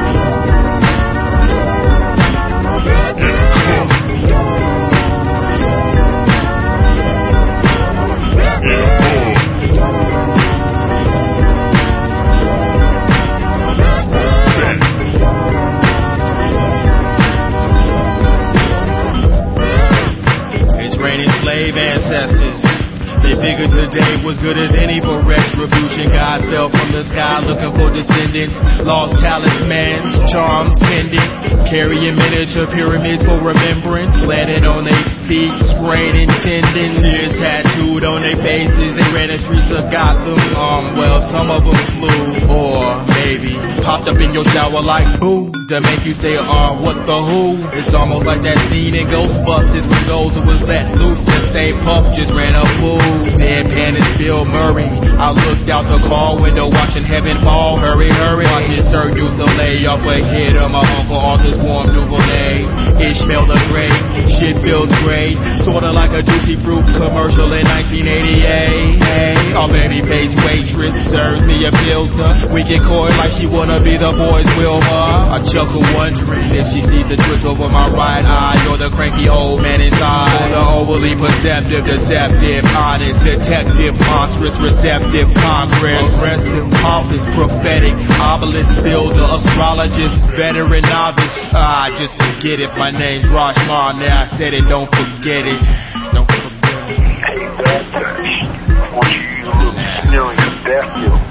Ancestors, they figured today was good as any for retribution. Gods fell from the sky looking for descendants, lost talismans, charms, pendants, carrying miniature pyramids for remembrance, landing on their feet, straining tendons, tears tattooed on their faces. They ran the streets of Gotham. Well, some of them flew, or maybe popped up in your shower like boo, to make you say, what the who? It's almost like that scene in Ghostbusters when Gozer was let loose and Stay Puft just ran a fool. Deadpan is Bill Murray. I looked out the car window watching heaven fall. Hurry, hurry, watching Cirque du Soleil off a hit of my Uncle Arthur's warm Duvernay. Ishmael the Great, shit feels great, sorta like a Juicy Fruit commercial in 1988. Hey, our baby-faced waitress serves me a Pilsner. We get coy like she wanna be the boy's Wilma. I chuckle wondering if she sees the twitch over my right eye, or the cranky old man inside, or the overly perceptive, deceptive, honest, detective, monstrous, receptive, Congress, aggressive, pompous, prophetic, obelisk builder, astrologist, veteran, novice. Just forget it. My name's Rashmar. Now I said it. Don't forget it. Don't forget it. Hey, bad touch. Want you to use a little million bat milk.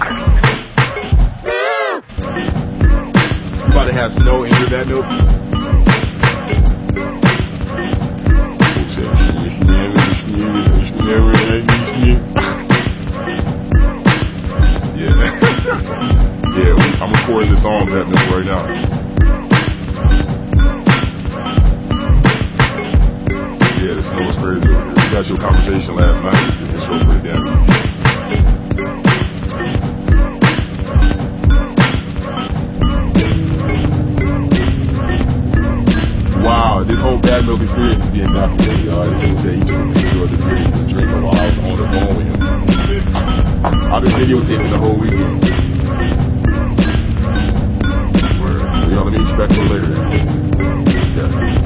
You about to have snow in your bat milk? Yeah, I'm recording this on bat milk right now. Yeah, the snow is crazy. We got your conversation last night. It's so pretty damn. Wow, this whole bad milk experience is being documented, y'all. This is say he took a picture of the beer he was drinking while I was on the phone with him. I've been videotaping the whole weekend. Y'all, let me expect for later. Yeah.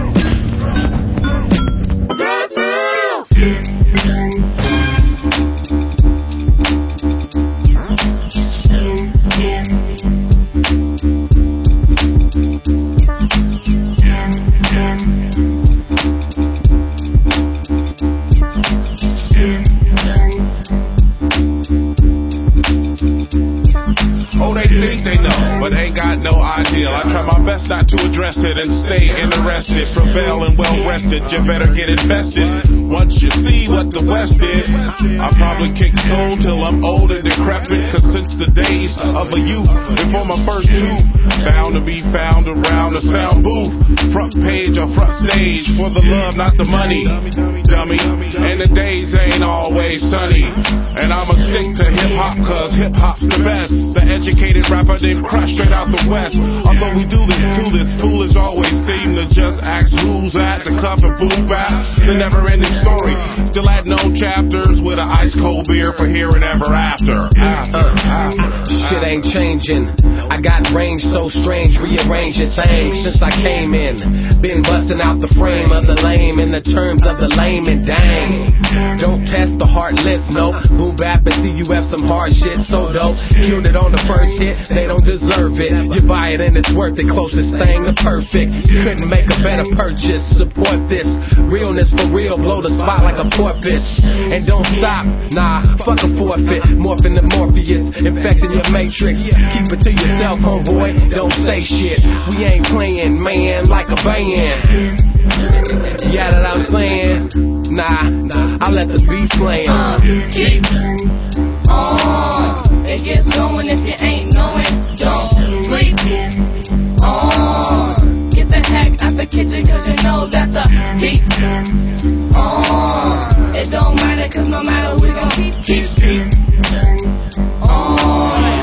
Not to address it and stay interested, prevail and well rested. You better get invested. Once you see what the West did, I'll probably kick soul till I'm old and decrepit. Cause since the days of a youth, before my first two, bound to be found around the sound booth, front page or front stage for the love, not the money, dummy. And the days ain't always sunny. And I'ma stick to hip hop cause hip hop's the best. The educated rapper named Crush straight out the West. Although we do this too, this foolish always seem to just ask who's at the cup and boom back. The never ending story. Still at no chapters with an ice cold beer for here and ever after. Shit ain't changing. I got range so strange, rearrange your things since I came in. Been busting out the frame of the lame in the terms of the lame and dang. Don't test the heartless, no. Boom bap and see you have some hard shit so dope. Killed it on the first hit, they don't deserve it. You buy it and it's worth it, closest thing to perfect. Couldn't make a better purchase. Support this realness for real, blow the spot like a porpoise. And don't stop, nah, fuck a forfeit. Morphin' to Morpheus, infecting your matrix. Keep it to yourself, homeboy, don't say shit. We ain't playing, man, like a band. Yeah, that I'm saying? Nah, I let the beat play. Keep on. It gets going if you ain't knowing. Don't sleep on. Get the heck out the kitchen, cause you know that the heat's on. It don't matter, cause no matter, we gon' keep on.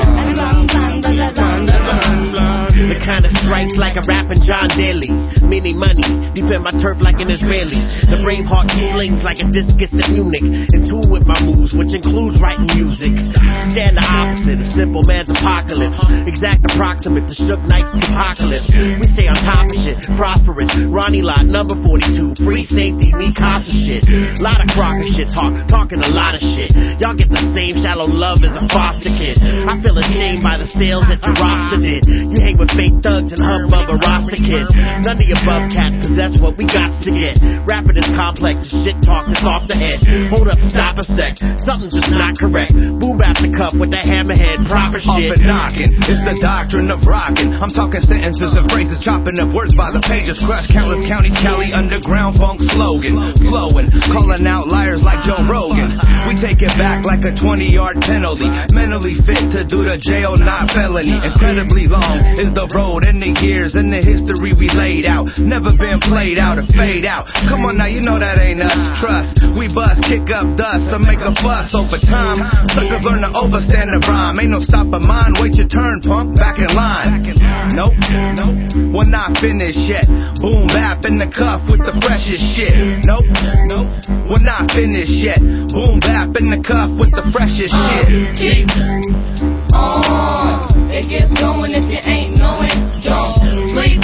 The kind of strikes like a rapping John Daly. Mini money, defend my turf like an Israeli. The Braveheart slings like a discus at Munich. In tune with my moves, which includes writing music. Stand the opposite, a simple man's apocalypse. Exact approximate to Suge Knight's apocalypse. We stay on top of shit, prosperous. Ronnie Lott, number 42, free safety, me Casa shit. Lot of Crocker shit, talking a lot of shit. Y'all get the same shallow love as a foster kid. I feel ashamed by the sales that your roster did. You hate with fake thugs and humbug a roster kids. None of your above cats possess what we got to get. Rapping is complex as shit talk that's off the head. Hold up, stop a sec, something's just not correct. Boom bap the cup with the hammerhead, proper shit. Up and knocking, it's the doctrine of rocking. I'm talking sentences and phrases, chopping up words by the pages. Crush countless counties, Cali underground funk slogan. Flowing, calling out liars like Joe Rogan. We take it back like a 20-yard penalty. Mentally fit to do the jail, not felony. Incredibly long is the road and the years and the history we laid out. Never been played out or fade out. Come on now, you know that ain't us. Trust, we bust, kick up dust, or make a fuss over time. Suckers learn to overstand the rhyme. Ain't no stopping mine. Wait your turn, punk. Back in line. Nope, we're not finished yet. Boom bap in the cuff with the freshest shit. Nope, we're not finished yet. Boom bap in the cuff with the freshest shit. Keep on. It gets going if you ain't knowing. Don't sleep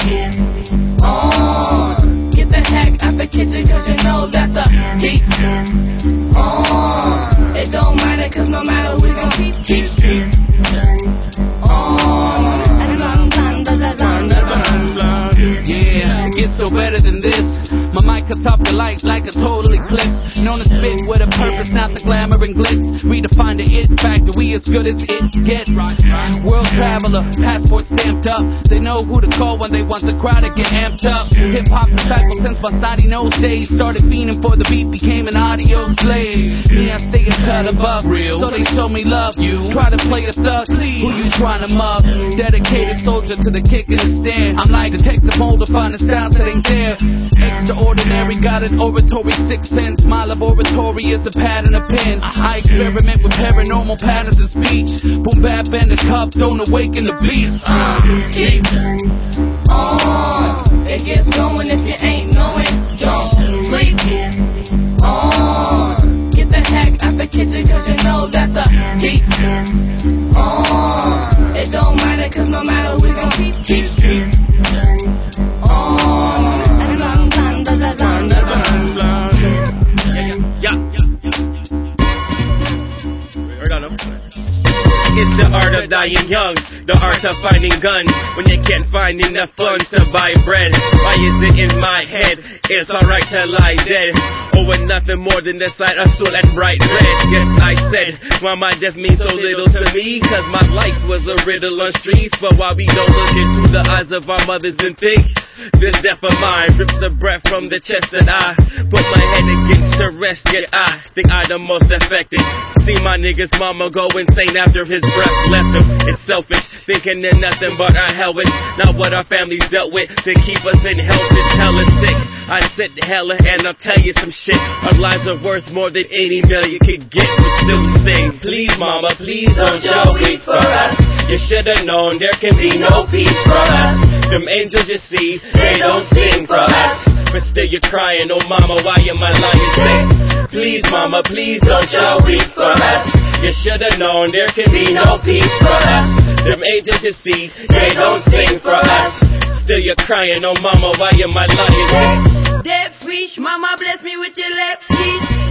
on. Get the heck out the kitchen, cause you know that the heat's on. It don't matter, cause no matter, we gon' keep on. Yeah, it gets no better than this. My mic cuts off the lights like a total eclipse. Known to spit with a purpose, not the glamour and glitz. Redefine the it factor, we as good as it gets. World traveler, passport stamped up. They know who to call when they want the crowd to get amped up. Hip hop disciple since my snotty nose days. Started fiending for the beat, became an audio slave. Me, I stay a cut above, so they show me love. You try to play a thug, who you trying to mug? Dedicated soldier to the kick and the stand. I'm like Detective Mulder, find the styles that ain't there. Extraordinary, got an oratory, 6 sense. My laboratory is a pad and a pen. I experiment with paranormal patterns of speech. Boom bap and the cup, don't awaken the beast. Keep on. It gets going if you ain't knowing. Don't sleep on. Get the heck out the kitchen, cause you know that the heat's on. It don't matter, cause no matter, we gon' keep on. It's the art of dying young, the art of finding guns when you can't find enough funds to buy bread. Why is it in my head? It's alright to lie dead. Over nothing more than the sight of soul and bright red. Yes, I said, why my death means so little to me? Cause my life was a riddle on streets. But why we don't look into the eyes of our mothers and think this death of mine rips the breath from the chest that I put my head against to rest. Yet I think I the most affected. See my nigga's mama go insane after his breath left him. It's selfish, thinking they're nothing but our hell is not what our families dealt with to keep us in health. It's hella sick. I said hella and I'll tell you some shit. Our lives are worth more than any million could get. But still we sing, please mama, please don't y'all weep for us. You should've known there can be no peace for us. Them angels you see, they don't sing for us. But still you're crying, oh mama, why am I lying sick? Please mama, please don't y'all weep for us. You should've known there can be no peace for us. Them angels you see, they don't sing for us. Still you're crying, oh mama, why am I lying sick? Dead fish, mama bless me with your left feet.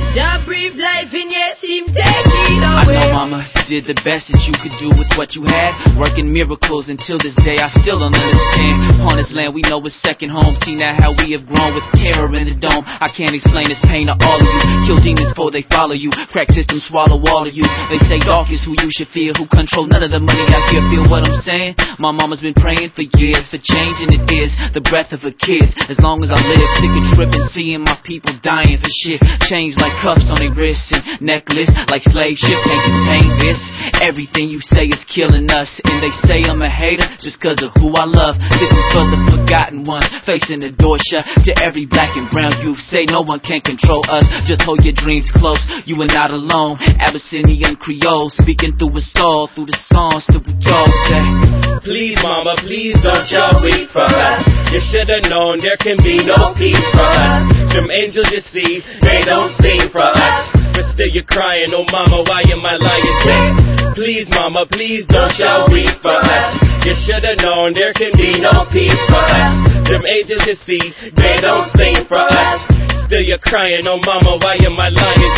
Jah breathe life in, yes, him take it I away. know, mama, you did the best that you could do with what you had. Working miracles until this day, I still don't understand. On this land, we know it's second home. See now how we have grown with terror in the dome. I can't explain this pain to all of you. Kill demons before they follow you. Crack systems swallow all of you. They say dark is who you should fear. Who control none of the money out here. Feel what I'm saying? My mama's been praying for years for change, and it is the breath of her kids. As long as I live, sick of tripping, seeing my people dying for shit. Chains like cuffs on their wrists and necklace like slave ships can't contain this. Everything you say is killing us, and they say I'm a hater just cause of who I love. This is for the forgotten ones, facing the door shut. To every black and brown youth, say no one can control us. Just hold your dreams close, you are not alone. Abyssinian Creole, speaking through us all, through the songs that we all say. Please, mama, please don't y'all weep for us. You should've known there can be no peace for us. Them angels you see, they don't sing for us. But still you're crying, oh mama, why am I lying? Say, please, mama, please don't y'all weep for us. You should've known there can be no peace for us. Them angels you see, they don't sing for us. Still you're crying, oh mama, why am I lying?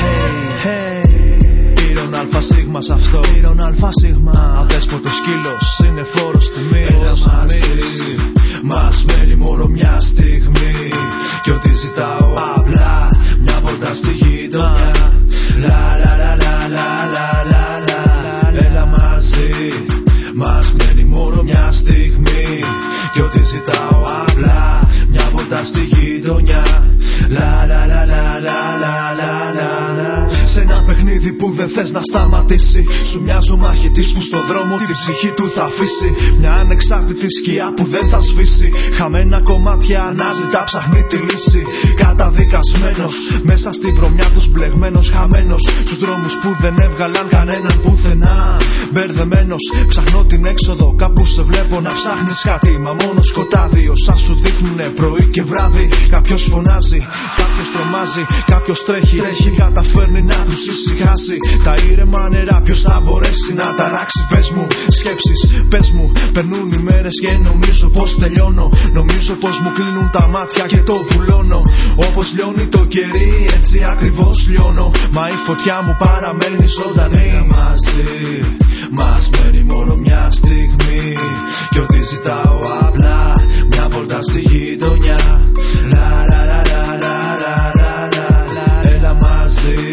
Hey, Ήρων αλφα σίγμα σ' αυτό. Ήρων αλφα σίγμα. Αδέσποτος σκύλος είναι φόρος τιμής. Έλα μαζί, μας μένει μόνο μια στιγμή. Κι ό,τι ζητάω απλά μια βόλτα στη γειτονιά. Λα λα λα λα λα λα λα λα. Έλα μαζί, μας μένει μόνο μια στιγμή. Κι ό,τι ζητάω απλά μια βόλτα στη γειτονιά. Λα λα λα λα λα λα λα λα. Σε ένα παιχνίδι που δεν θες να σταματήσει, σου μοιάζω μαχητής που στο δρόμο την ψυχή του θα αφήσει. Μια ανεξάρτητη σκιά που δεν θα σβήσει. Χαμένα κομμάτια ανάζητα, ψάχνει τη λύση. Καταδικασμένος, μέσα στη βρωμιά τους μπλεγμένος. Χαμένος, στους δρόμους που δεν έβγαλαν κανέναν πουθενά. Μπερδεμένος, ψάχνω την έξοδο. Κάπου σε βλέπω να ψάχνεις κάτι, μα μόνο σκοτάδι. Όσα σου δείχνουνε πρωί και βράδυ. Κάποιος φωνάζει, κάποιος τρομάζει, κάποιος τρέχει. Καταφέρνει να τους ησυχάσει. Τα ήρεμα νερά ποιος θα μπορέσει να ταράξει? Πες μου σκέψεις, πες μου. Περνούν οι μέρες και νομίζω πως τελειώνω. Νομίζω πως μου κλείνουν τα μάτια και το βουλώνω. Όπως λιώνει το κερί, έτσι ακριβώς λιώνω. Μα η φωτιά μου παραμένει ζωντανή. Μαζί μας μένει μόνο μια στιγμή. Κι ό,τι ζητάω απλά μια βόλτα στη γειτονιά. Λα λα λα λα λα λα. Έλα μαζί,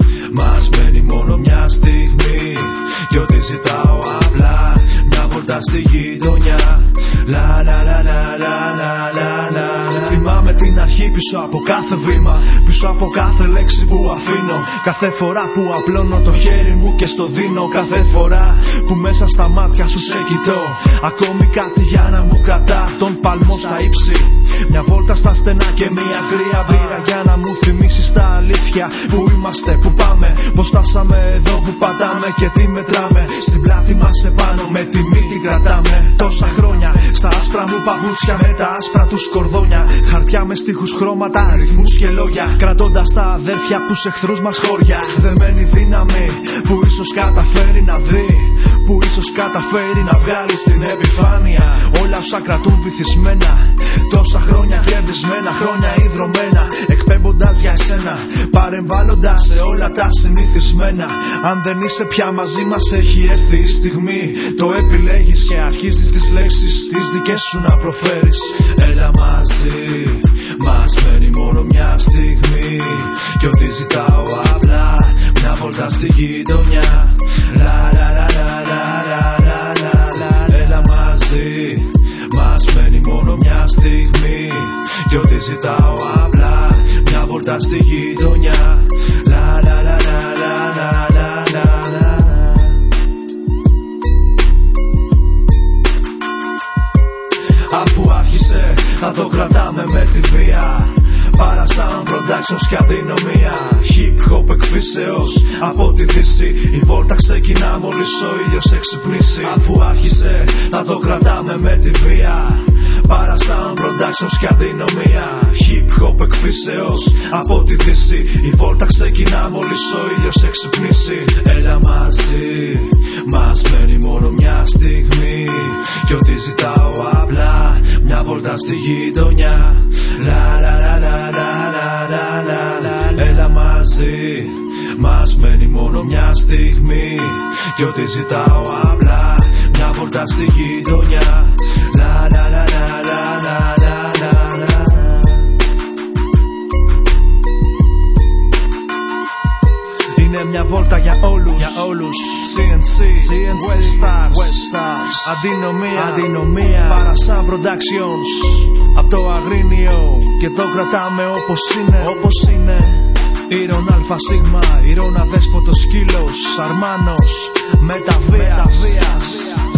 μας μένει μόνο μια στιγμή. Κι ό,τι ζητάω απλά μια βόλτα στη γειτονιά. Λα λα λα λα λα λα λα. Θυμάμαι την αρχή πίσω από κάθε βήμα, πίσω από κάθε λέξη που αφήνω. Κάθε φορά που απλώνω το χέρι μου και στο δίνω. Κάθε φορά που μέσα στα μάτια σου σε κοιτώ. Ακόμη κάτι για να μου κρατά τον παλμό στα ύψη. Μια βόλτα στα στενά και μια κρύα μπύρα για να μου θυμίσεις τα αλήθεια. Που είμαστε, που πάμε, πως φτάσαμε εδώ που πατάμε και τι μετράμε. Στην πλάτη μας επάνω με τη μύτη κρατάμε. Τόσα χρόνια στα άσπρα μου παπούτσια με τα άσπρα τους κορδόνια. Χαρτιά με στίχους, χρώματα, αριθμούς και λόγια. Κρατώντας τα αδέρφια που σε εχθρούς μας χώρια. Δεμένη δύναμη που ίσως καταφέρει να δει. Που ίσως καταφέρει να βγάλει στην επιφάνεια όλα όσα κρατούν βυθισμένα. Τόσα χρόνια κερδισμένα, χρόνια ιδρωμένα. Εκπέμποντας για εσένα, παρεμβάλλοντας σε όλα τα συνηθισμένα. Αν δεν είσαι πια μαζί μας έχει έρθει η στιγμή. Το επιλέγεις και αρχίζεις τις λέξεις τις δικές σου να προφέρεις. Έλα μαζί, μας μένει μόνο μια στιγμή. Κι ό,τι ζητάω απλά μια βόλτα στη γειτονιά. Λα λα λα λα λα λα λα. Έλα μαζί, μας μένει μόνο μια στιγμή. Κι ό,τι ζητάω απλά μια βόλτα στη γειτονιά. Λα λα λα λα λα λα λα. Αφού άρχισε θα το κρατάμε με τη βία. Para Sound Productions και αδυναμία. Hip hop εκφύσεως από τη δύση. Η βόλτα ξεκινά μόλις ο ήλιος εξυπνήσει. Αφού άρχισε θα το κρατάμε με τη βία. Para Sound Productions και αδυναμία. Hip hop εκφύσεως από τη δύση. Η βόλτα ξεκινά μόλις ο ήλιος εξυπνήσει. Έλα μαζί, μας μένει μόνο μια στιγμή. Κι ό,τι ζητάω απλά μια βόλτα στη γειτονιά. Λα λα λα λα λα λα λα. Έλα μαζί, μένει μόνο μια στιγμή κι ό,τι ζητάω απλά μια βόλτα στη γειτονιά. Λα λα λα λα λα λα λα λα. Είναι μια βόλτα για όλους, CNC, West Stars, Αντινομία, Παρασάν Productions, απ' το Αγρίνιο. Και εδώ κρατάμε όπως είναι. Ήρων Αλφα Σίγμα, Ήρων αδέσποτος σκύλος, Αρμάνος, με τα βίας.